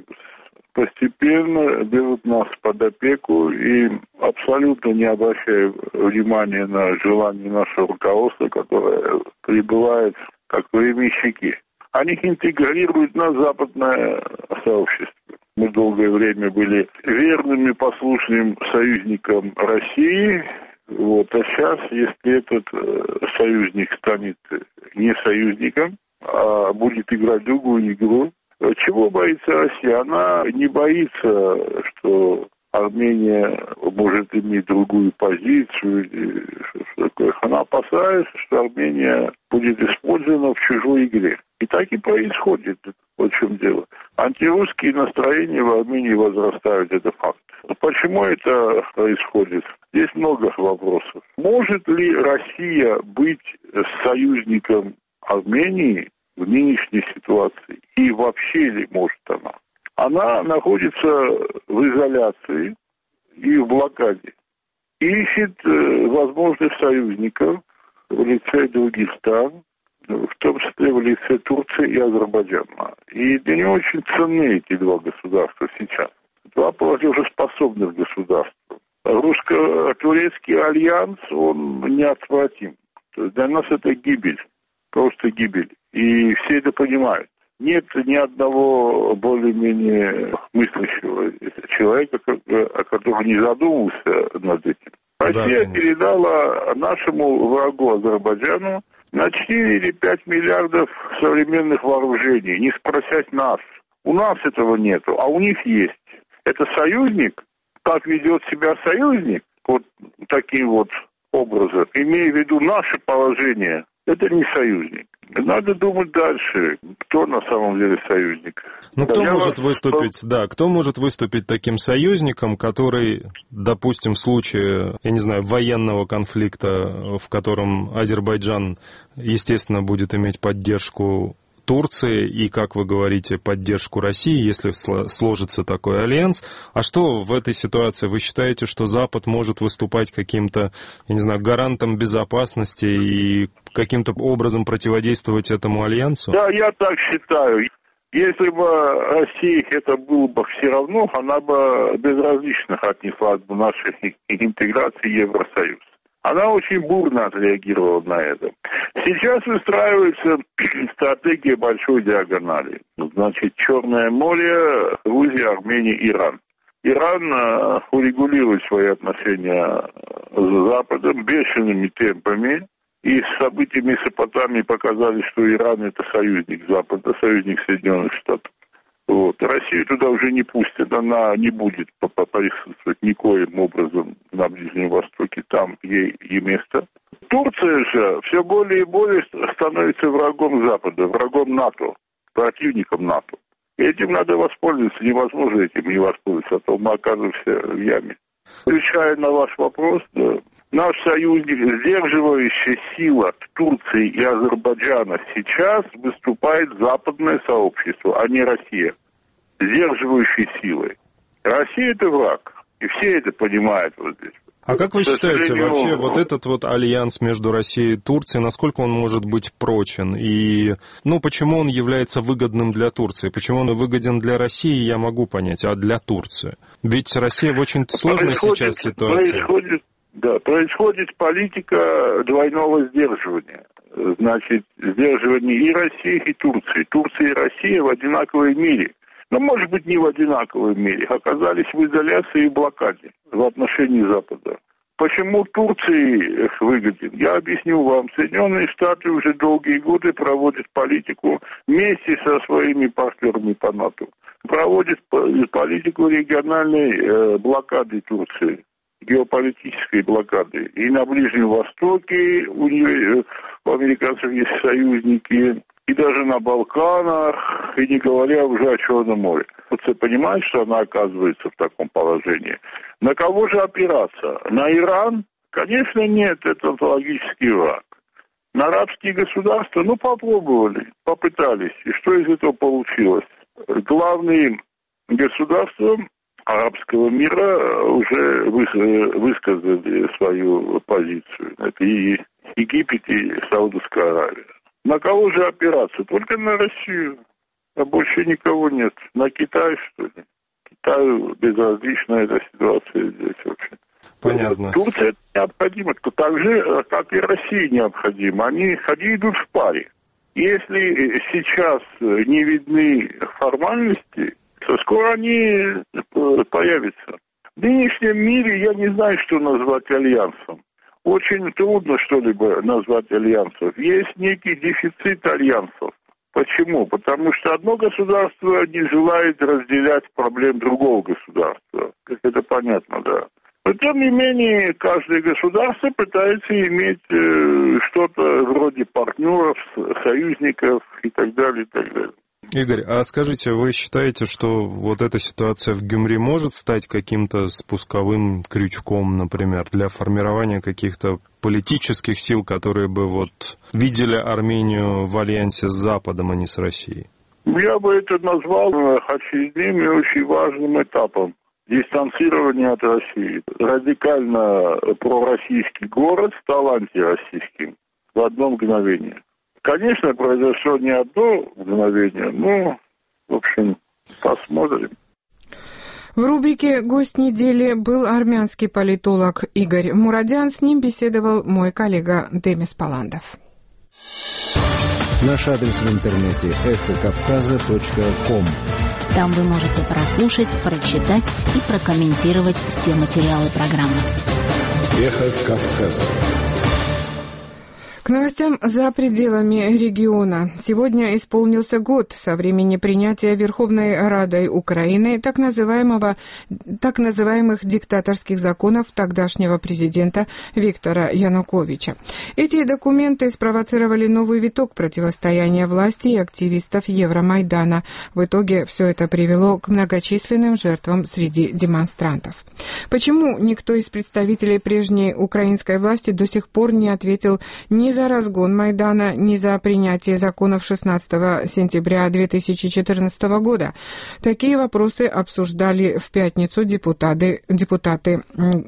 постепенно берут нас под опеку и абсолютно не обращая внимания на желание нашего руководства, которое пребывает как временщики. Они их интегрируют на западное сообщество. Мы долгое время были верными, послушным союзникам России. Вот. А сейчас, если этот э, союзник станет не союзником, а будет играть другую игру, чего боится Россия? Она не боится, что Армения может иметь другую позицию. Или что такое. Она опасается, что Армения будет использована в чужой игре. И так и происходит. Вот в чем дело. Антирусские настроения в Армении возрастают, это факт. Почему это происходит? Здесь много вопросов. Может ли Россия быть союзником Армении в нынешней ситуации? И вообще ли может она? Она находится в изоляции и в блокаде. Ищет э, возможных союзников в лице других стран, в том числе в лице Турции и Азербайджана. И для нее очень ценны эти два государства сейчас. Два платежеспособных государства. Русско-турецкий альянс, он неотвратим. То есть для нас это гибель, просто гибель. И все это понимают. Нет ни одного более-менее мыслящего человека, о котором не задумывался над этим. Россия да, передала нашему врагу Азербайджану на четыре или пять миллиардов современных вооружений, не спросять нас. У нас этого нету, а у них есть. Это союзник? Как ведет себя союзник? Вот таким вот образом, имея в виду наше положение, это не союзник. Надо думать дальше, кто на самом деле союзник. Ну, кто Я может вас... выступить, да, кто может выступить таким союзником, который, допустим, в случае, я не знаю, военного конфликта, в котором Азербайджан, естественно, будет иметь поддержку Турции и, как вы говорите, поддержку России, если сложится такой альянс. А что в этой ситуации? Вы считаете, что Запад может выступать каким-то, я не знаю, гарантом безопасности и каким-то образом противодействовать этому альянсу? Да, я так считаю. Если бы России это было бы все равно, она бы безразлично отнеслась бы нашей интеграции в Евросоюз. Она очень бурно отреагировала на это. Сейчас выстраивается стратегия большой диагонали. Значит, Черное море, Грузия, Армения, Иран. Иран урегулирует свои отношения с Западом бешеными темпами. И события Месопотамии показали, что Иран это союзник Запада, союзник Соединенных Штатов. Вот. Россию туда уже не пустят, она не будет присутствовать никоим образом на Ближнем Востоке, там ей и место. Турция же все более и более становится врагом Запада, врагом НАТО, противником НАТО. И этим надо воспользоваться, невозможно этим не воспользоваться, а то мы окажемся в яме. Отвечая на ваш вопрос, да, наш союзник, сдерживающая сила Турции и Азербайджана сейчас выступает западное сообщество, а не Россия. Сдерживающей силой. Россия это враг, и все это понимают вот здесь. А как вы считаете, сожалению... вообще вот этот вот альянс между Россией и Турцией, насколько он может быть прочен? И, ну, почему он является выгодным для Турции? Почему он выгоден для России, я могу понять, а для Турции? Ведь Россия в очень сложной происходит, сейчас ситуации. Происходит, да, происходит политика двойного сдерживания. Значит, сдерживание и России, и Турции. Турция и Россия в одинаковой мере. Но, может быть, не в одинаковой мере, оказались в изоляции и блокаде в отношении Запада. Почему Турции выгоден? Я объясню вам. Соединенные Штаты уже долгие годы проводят политику вместе со своими партнерами по НАТО. Проводят политику региональной э, блокады Турции, геополитической блокады. И на Ближнем Востоке у нее, у американцев есть союзники, и даже на Балканах, и не говоря уже о Черном море. Вот ты понимаешь, что она оказывается в таком положении. На кого же опираться? На Иран? Конечно, нет, это логический враг. На арабские государства? Ну, попробовали, попытались. И что из этого получилось? Главные государства арабского мира уже высказали свою позицию. Это и Египет, и Саудовская Аравия. На кого же опираться? Только на Россию. А больше никого нет. На Китай, что ли? Китаю безразлична эта ситуация здесь вообще. Понятно. Турция необходима. Так же, как и Россия необходима. Они, они идут в паре. Если сейчас не видны формальности, то скоро они появятся. В нынешнем мире я не знаю, что назвать альянсом. Очень трудно что-либо назвать альянсом. Есть некий дефицит альянсов. Почему? Потому что одно государство не желает разделять проблем другого государства. Это понятно, да. Но тем не менее, каждое государство пытается иметь э, что-то вроде партнеров, союзников и так далее, и так далее. Игорь, а скажите, вы считаете, что вот эта ситуация в Гюмри может стать каким-то спусковым крючком, например, для формирования каких-то политических сил, которые бы вот видели Армению в альянсе с Западом, а не с Россией? Я бы это назвал очередным и очень важным этапом дистанцирования от России. Радикально пророссийский город стал антироссийским в одно мгновение. Конечно, произошло не одно мгновение, но, в общем, посмотрим. В рубрике «Гость недели» был армянский политолог Игорь Мурадян. С ним беседовал мой коллега Демис Паландов. Наш адрес в интернете эхо кавказа точка ком. Там вы можете прослушать, прочитать и прокомментировать все материалы программы. Эхо Кавказа. К новостям за пределами региона. Сегодня исполнился год со времени принятия Верховной Радой Украины так называемого, так называемых диктаторских законов тогдашнего президента Виктора Януковича. Эти документы спровоцировали новый виток противостояния власти и активистов Евромайдана. В итоге все это привело к многочисленным жертвам среди демонстрантов. Почему никто из представителей прежней украинской власти до сих пор не ответил ни за разгон Майдана, ни за принятие законов шестнадцатого сентября две тысячи четырнадцатого года? Такие вопросы обсуждали в пятницу депутаты, депутаты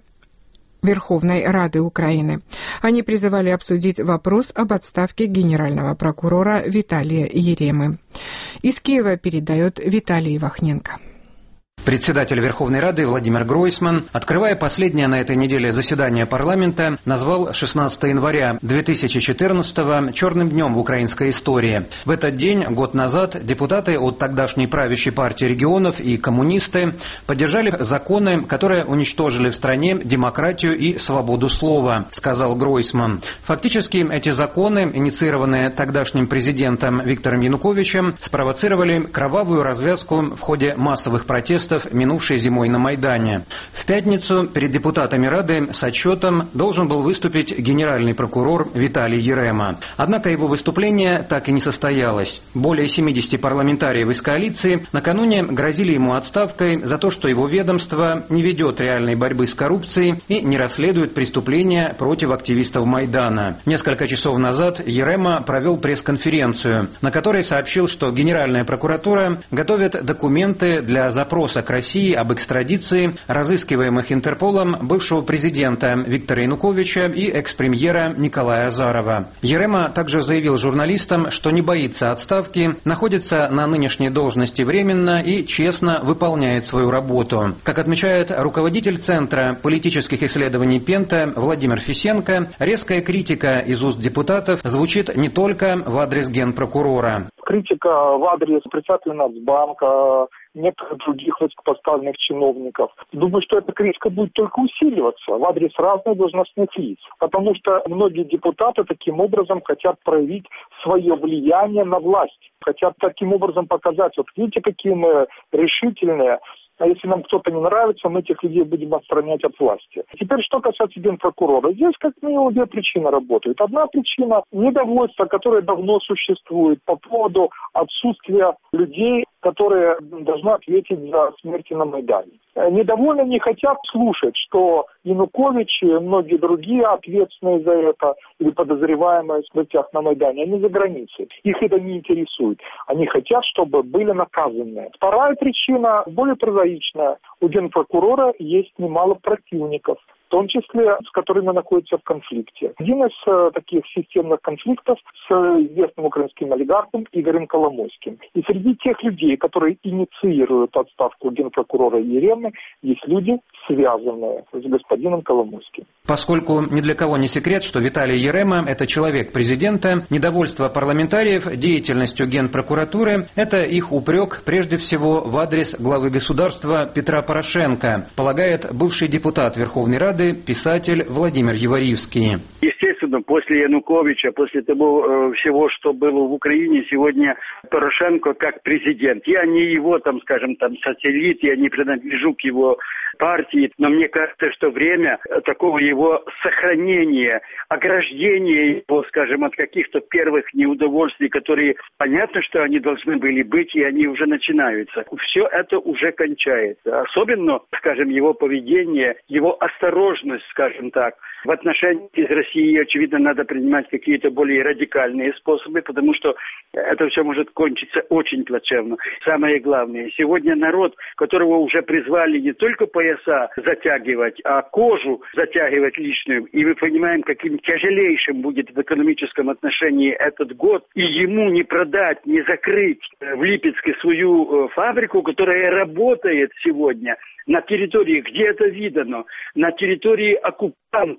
Верховной Рады Украины. Они призывали обсудить вопрос об отставке генерального прокурора Виталия Еремы. Из Киева передает Виталий Вахненко. Председатель Верховной Рады Владимир Гройсман, открывая последнее на этой неделе заседание парламента, назвал шестнадцатого января две тысячи четырнадцатого черным днем в украинской истории. В этот день, год назад, депутаты от тогдашней правящей партии регионов и коммунисты поддержали законы, которые уничтожили в стране демократию и свободу слова, сказал Гройсман. Фактически, эти законы, инициированные тогдашним президентом Виктором Януковичем, спровоцировали кровавую развязку в ходе массовых протестов минувшей зимой на Майдане. В пятницу перед депутатами Рады с отчетом должен был выступить генеральный прокурор Виталий Ерема. Однако его выступление так и не состоялось. Более семидесяти парламентариев из коалиции накануне грозили ему отставкой за то, что его ведомство не ведет реальной борьбы с коррупцией и не расследует преступления против активистов Майдана. Несколько часов назад Ерема провел пресс-конференцию, на которой сообщил, что Генеральная прокуратура готовит документы для запроса к России об экстрадиции разыскиваемых Интерполом бывшего президента Виктора Януковича и экс-премьера Николая Азарова. Ерема также заявил журналистам, что не боится отставки, находится на нынешней должности временно и честно выполняет свою работу. Как отмечает руководитель Центра политических исследований Пента Владимир Фисенко, резкая критика из уст депутатов звучит не только в адрес генпрокурора. Критика в адрес председателя Нацбанка, некоторых других высокопоставленных чиновников. Думаю, что эта критика будет только усиливаться в адрес разных должностных лиц, потому что многие депутаты таким образом хотят проявить свое влияние на власть, хотят таким образом показать, вот видите, какие мы решительные. А если нам кто-то не нравится, мы этих людей будем отстранять от власти. Теперь, что касается генпрокурора. Здесь как минимум две причины работают. Одна причина – недовольство, которое давно существует по поводу отсутствия людей, которые должны ответить за смерти на Майдане. Недовольны, не хотят слушать, что Янукович и многие другие ответственные за это или подозреваемые в смертях на Майдане, они за границей. Их это не интересует. Они хотят, чтобы были наказаны. Вторая причина, более прозаичная. У генпрокурора есть немало противников, в том числе с которыми находится в конфликте. Один из э, таких системных конфликтов с известным украинским олигархом Игорем Коломойским. И среди тех людей, которые инициируют отставку генпрокурора Еремы, есть люди, связанные с господином Коломойским. Поскольку ни для кого не секрет, что Виталий Ерема – это человек президента, недовольство парламентариев деятельностью Генпрокуратуры – это их упрек прежде всего в адрес главы государства Петра Порошенко, полагает бывший депутат Верховной Рады, писатель Владимир Егоривский. Естественно, после Януковича, после того э, всего, что было в Украине, сегодня Порошенко как президент. Я не его, там, скажем, там, сателлит, я не принадлежу к его партии, но мне кажется, что время такого его сохранения, ограждения его, скажем, от каких-то первых неудовольствий, которые, понятно, что они должны были быть, и они уже начинаются. Все это уже кончается. Особенно, скажем, его поведение, его осторожность, скажем так, в отношении с Россией, очевидно, надо принимать какие-то более радикальные способы, потому что это все может кончиться очень плачевно. Самое главное, сегодня народ, которого уже призвали не только пояса затягивать, а кожу затягивать лишнюю, и мы понимаем, каким тяжелейшим будет в экономическом отношении этот год, и ему не продать, не закрыть в Липецке свою фабрику, которая работает сегодня на территории, где это видано, на территории оккупанта,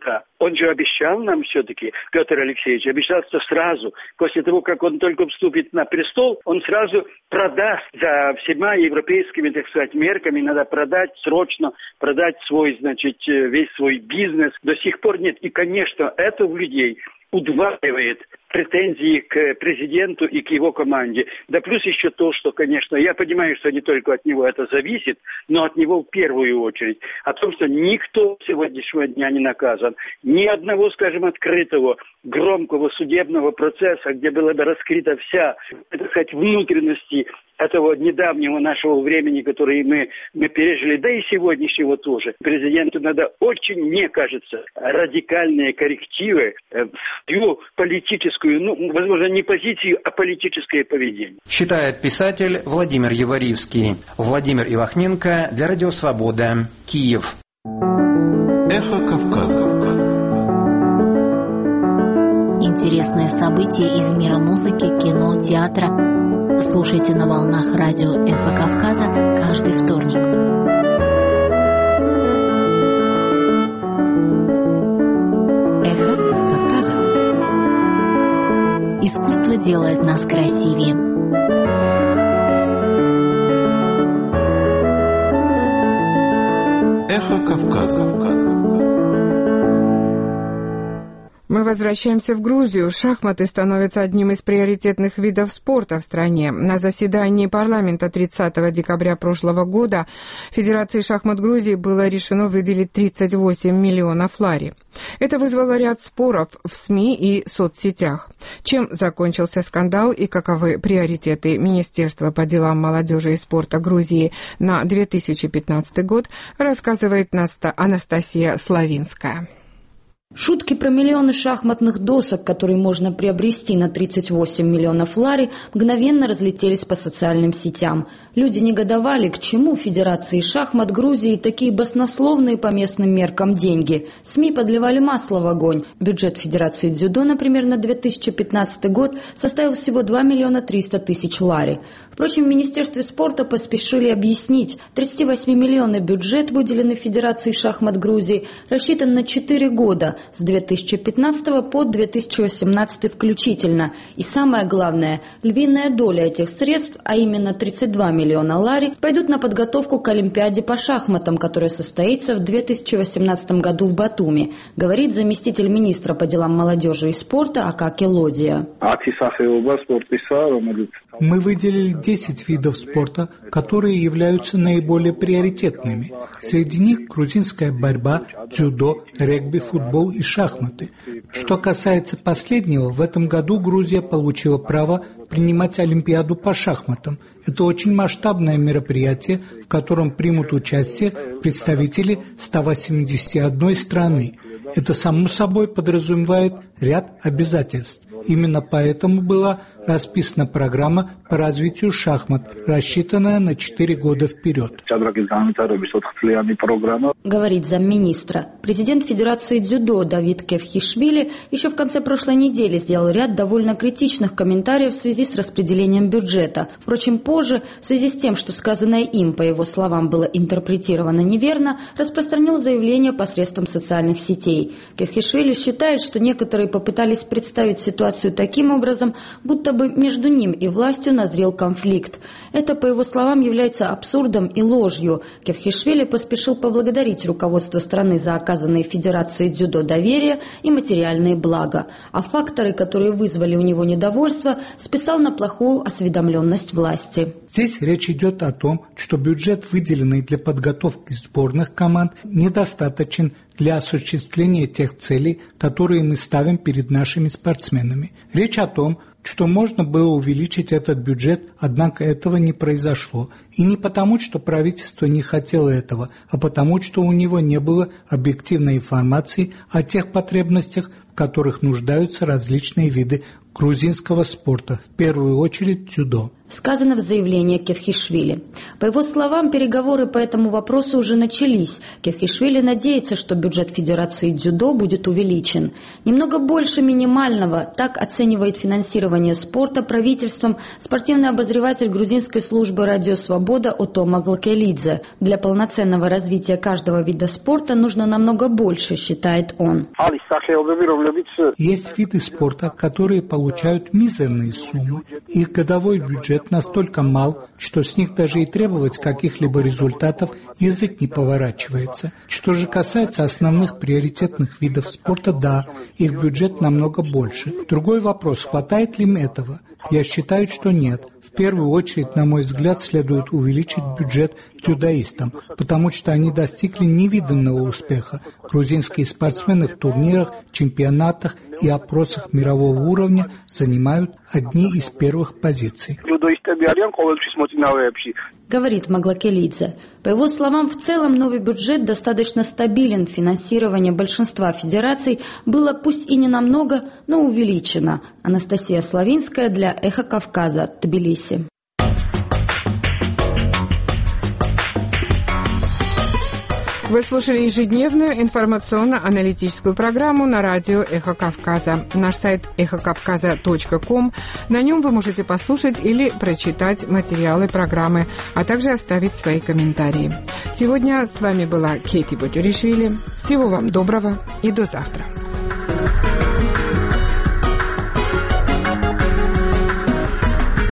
Эха, он же обещал нам все-таки, Петр Алексеевич, обещал, что сразу, после того, как он только вступит на престол, он сразу продаст за всеми европейскими, так сказать, мерками, надо продать срочно, продать свой, значит, весь свой бизнес. До сих пор нет. И, конечно, это у людей удваивает претензии к президенту и к его команде. Да плюс еще то, что, конечно, я понимаю, что не только от него это зависит, но от него в первую очередь. О том, что никто сегодняшнего дня не наказан. Ни одного, скажем, открытого, громкого судебного процесса, где была бы раскрыта вся, так сказать, внутренности этого недавнего нашего времени, который мы, мы пережили, да и сегодняшнего тоже. Президенту надо очень, мне кажется, радикальные коррективы в свою политическую, ну, возможно, не позицию, а политическое поведение. Считает писатель Владимир Егоривский. Владимир Ивахненко для Радио Свобода, Киев. Эхо Кавказа. Интересные события из мира музыки, кино, театра. Слушайте на волнах радио «Эхо Кавказа» каждый вторник. Эхо Кавказа. Искусство делает нас красивее. Эхо Кавказа. Мы возвращаемся в Грузию. Шахматы становятся одним из приоритетных видов спорта в стране. На заседании парламента тридцатого декабря прошлого года Федерации шахмат Грузии было решено выделить тридцать восемь миллионов лари. Это вызвало ряд споров в СМИ и соцсетях. Чем закончился скандал и каковы приоритеты Министерства по делам молодежи и спорта Грузии на две тысячи пятнадцатый год, рассказывает Анастасия Славинская. Шутки про миллионы шахматных досок, которые можно приобрести на тридцать восемь миллионов лари, мгновенно разлетелись по социальным сетям. Люди негодовали, к чему Федерации шахмат Грузии такие баснословные по местным меркам деньги. СМИ подливали масло в огонь. Бюджет Федерации дзюдо, например, на две тысячи пятнадцатый год составил всего два миллиона триста тысяч лари. Впрочем, в Министерстве спорта поспешили объяснить, тридцативосьмимиллионный бюджет, выделенный Федерацией шахмат Грузии, рассчитан на четыре года, с две тысячи пятнадцатого по две тысячи восемнадцатый включительно. И самое главное, львиная доля этих средств, а именно тридцать два миллиона лари, пойдут на подготовку к Олимпиаде по шахматам, которая состоится в две тысячи восемнадцатом году в Батуми, говорит заместитель министра по делам молодежи и спорта Акаки Лодия. Мы выделили десять видов спорта, которые являются наиболее приоритетными. Среди них грузинская борьба, дзюдо, регби, футбол и шахматы. Что касается последнего, в этом году Грузия получила право принимать Олимпиаду по шахматам. Это очень масштабное мероприятие, в котором примут участие представители ста восьмидесяти одной страны. Это само собой подразумевает ряд обязательств. Именно поэтому была расписана программа по развитию шахмат, рассчитанная на четыре года вперед. Говорит замминистра. Президент Федерации дзюдо Давид Кевхишвили еще в конце прошлой недели сделал ряд довольно критичных комментариев в связи с распределением бюджета. Впрочем, позже, в связи с тем, что сказанное им, по его словам, было интерпретировано неверно, распространил заявление посредством социальных сетей. Кевхишвили считает, что некоторые попытались представить ситуацию таким образом, будто бы между ним и властью назрел конфликт. Это, по его словам, является абсурдом и ложью. Кевхишвили поспешил поблагодарить руководство страны за оказанные Федерации дзюдо доверие и материальные блага. А факторы, которые вызвали у него недовольство, списал на плохую осведомленность власти. Здесь речь идет о том, что бюджет, выделенный для подготовки сборных команд, недостаточен для осуществления тех целей, которые мы ставим перед нашими спортсменами. Речь о том, что можно было увеличить этот бюджет, однако этого не произошло. И не потому, что правительство не хотело этого, а потому, что у него не было объективной информации о тех потребностях, в которых нуждаются различные виды грузинского спорта, в первую очередь дзюдо. Сказано в заявлении Кевхишвили. По его словам, переговоры по этому вопросу уже начались. Кевхишвили надеется, что бюджет Федерации дзюдо будет увеличен. Немного больше минимального, так оценивает финансирование спорта правительством спортивный обозреватель грузинской службы «Радио Свобода» Ото Маглакелидзе. Для полноценного развития каждого вида спорта нужно намного больше, считает он. Есть виды спорта, которые получают мизерные суммы. Их годовой бюджет настолько мал, что с них даже и требовать каких-либо результатов язык не поворачивается. Что же касается основных приоритетных видов спорта, да, их бюджет намного больше. Другой вопрос, хватает ли им этого? Я считаю, что нет. В первую очередь, на мой взгляд, следует увеличить бюджет дзюдоистам, потому что они достигли невиданного успеха. Грузинские спортсмены в турнирах, чемпионатах и опросах мирового уровня занимают одни из первых позиций. Говорит Маглакелидзе. По его словам, в целом новый бюджет достаточно стабилен. Финансирование большинства федераций было пусть и не намного, но увеличено. Анастасия Славинская для «Эхо Кавказа», Тбилиси. Вы слушали ежедневную информационно-аналитическую программу на радио «Эхо Кавказа». Наш сайт эхо кавказа точка ком. На нем вы можете послушать или прочитать материалы программы, а также оставить свои комментарии. Сегодня с вами была Кейти Бутюришвили. Всего вам доброго и до завтра.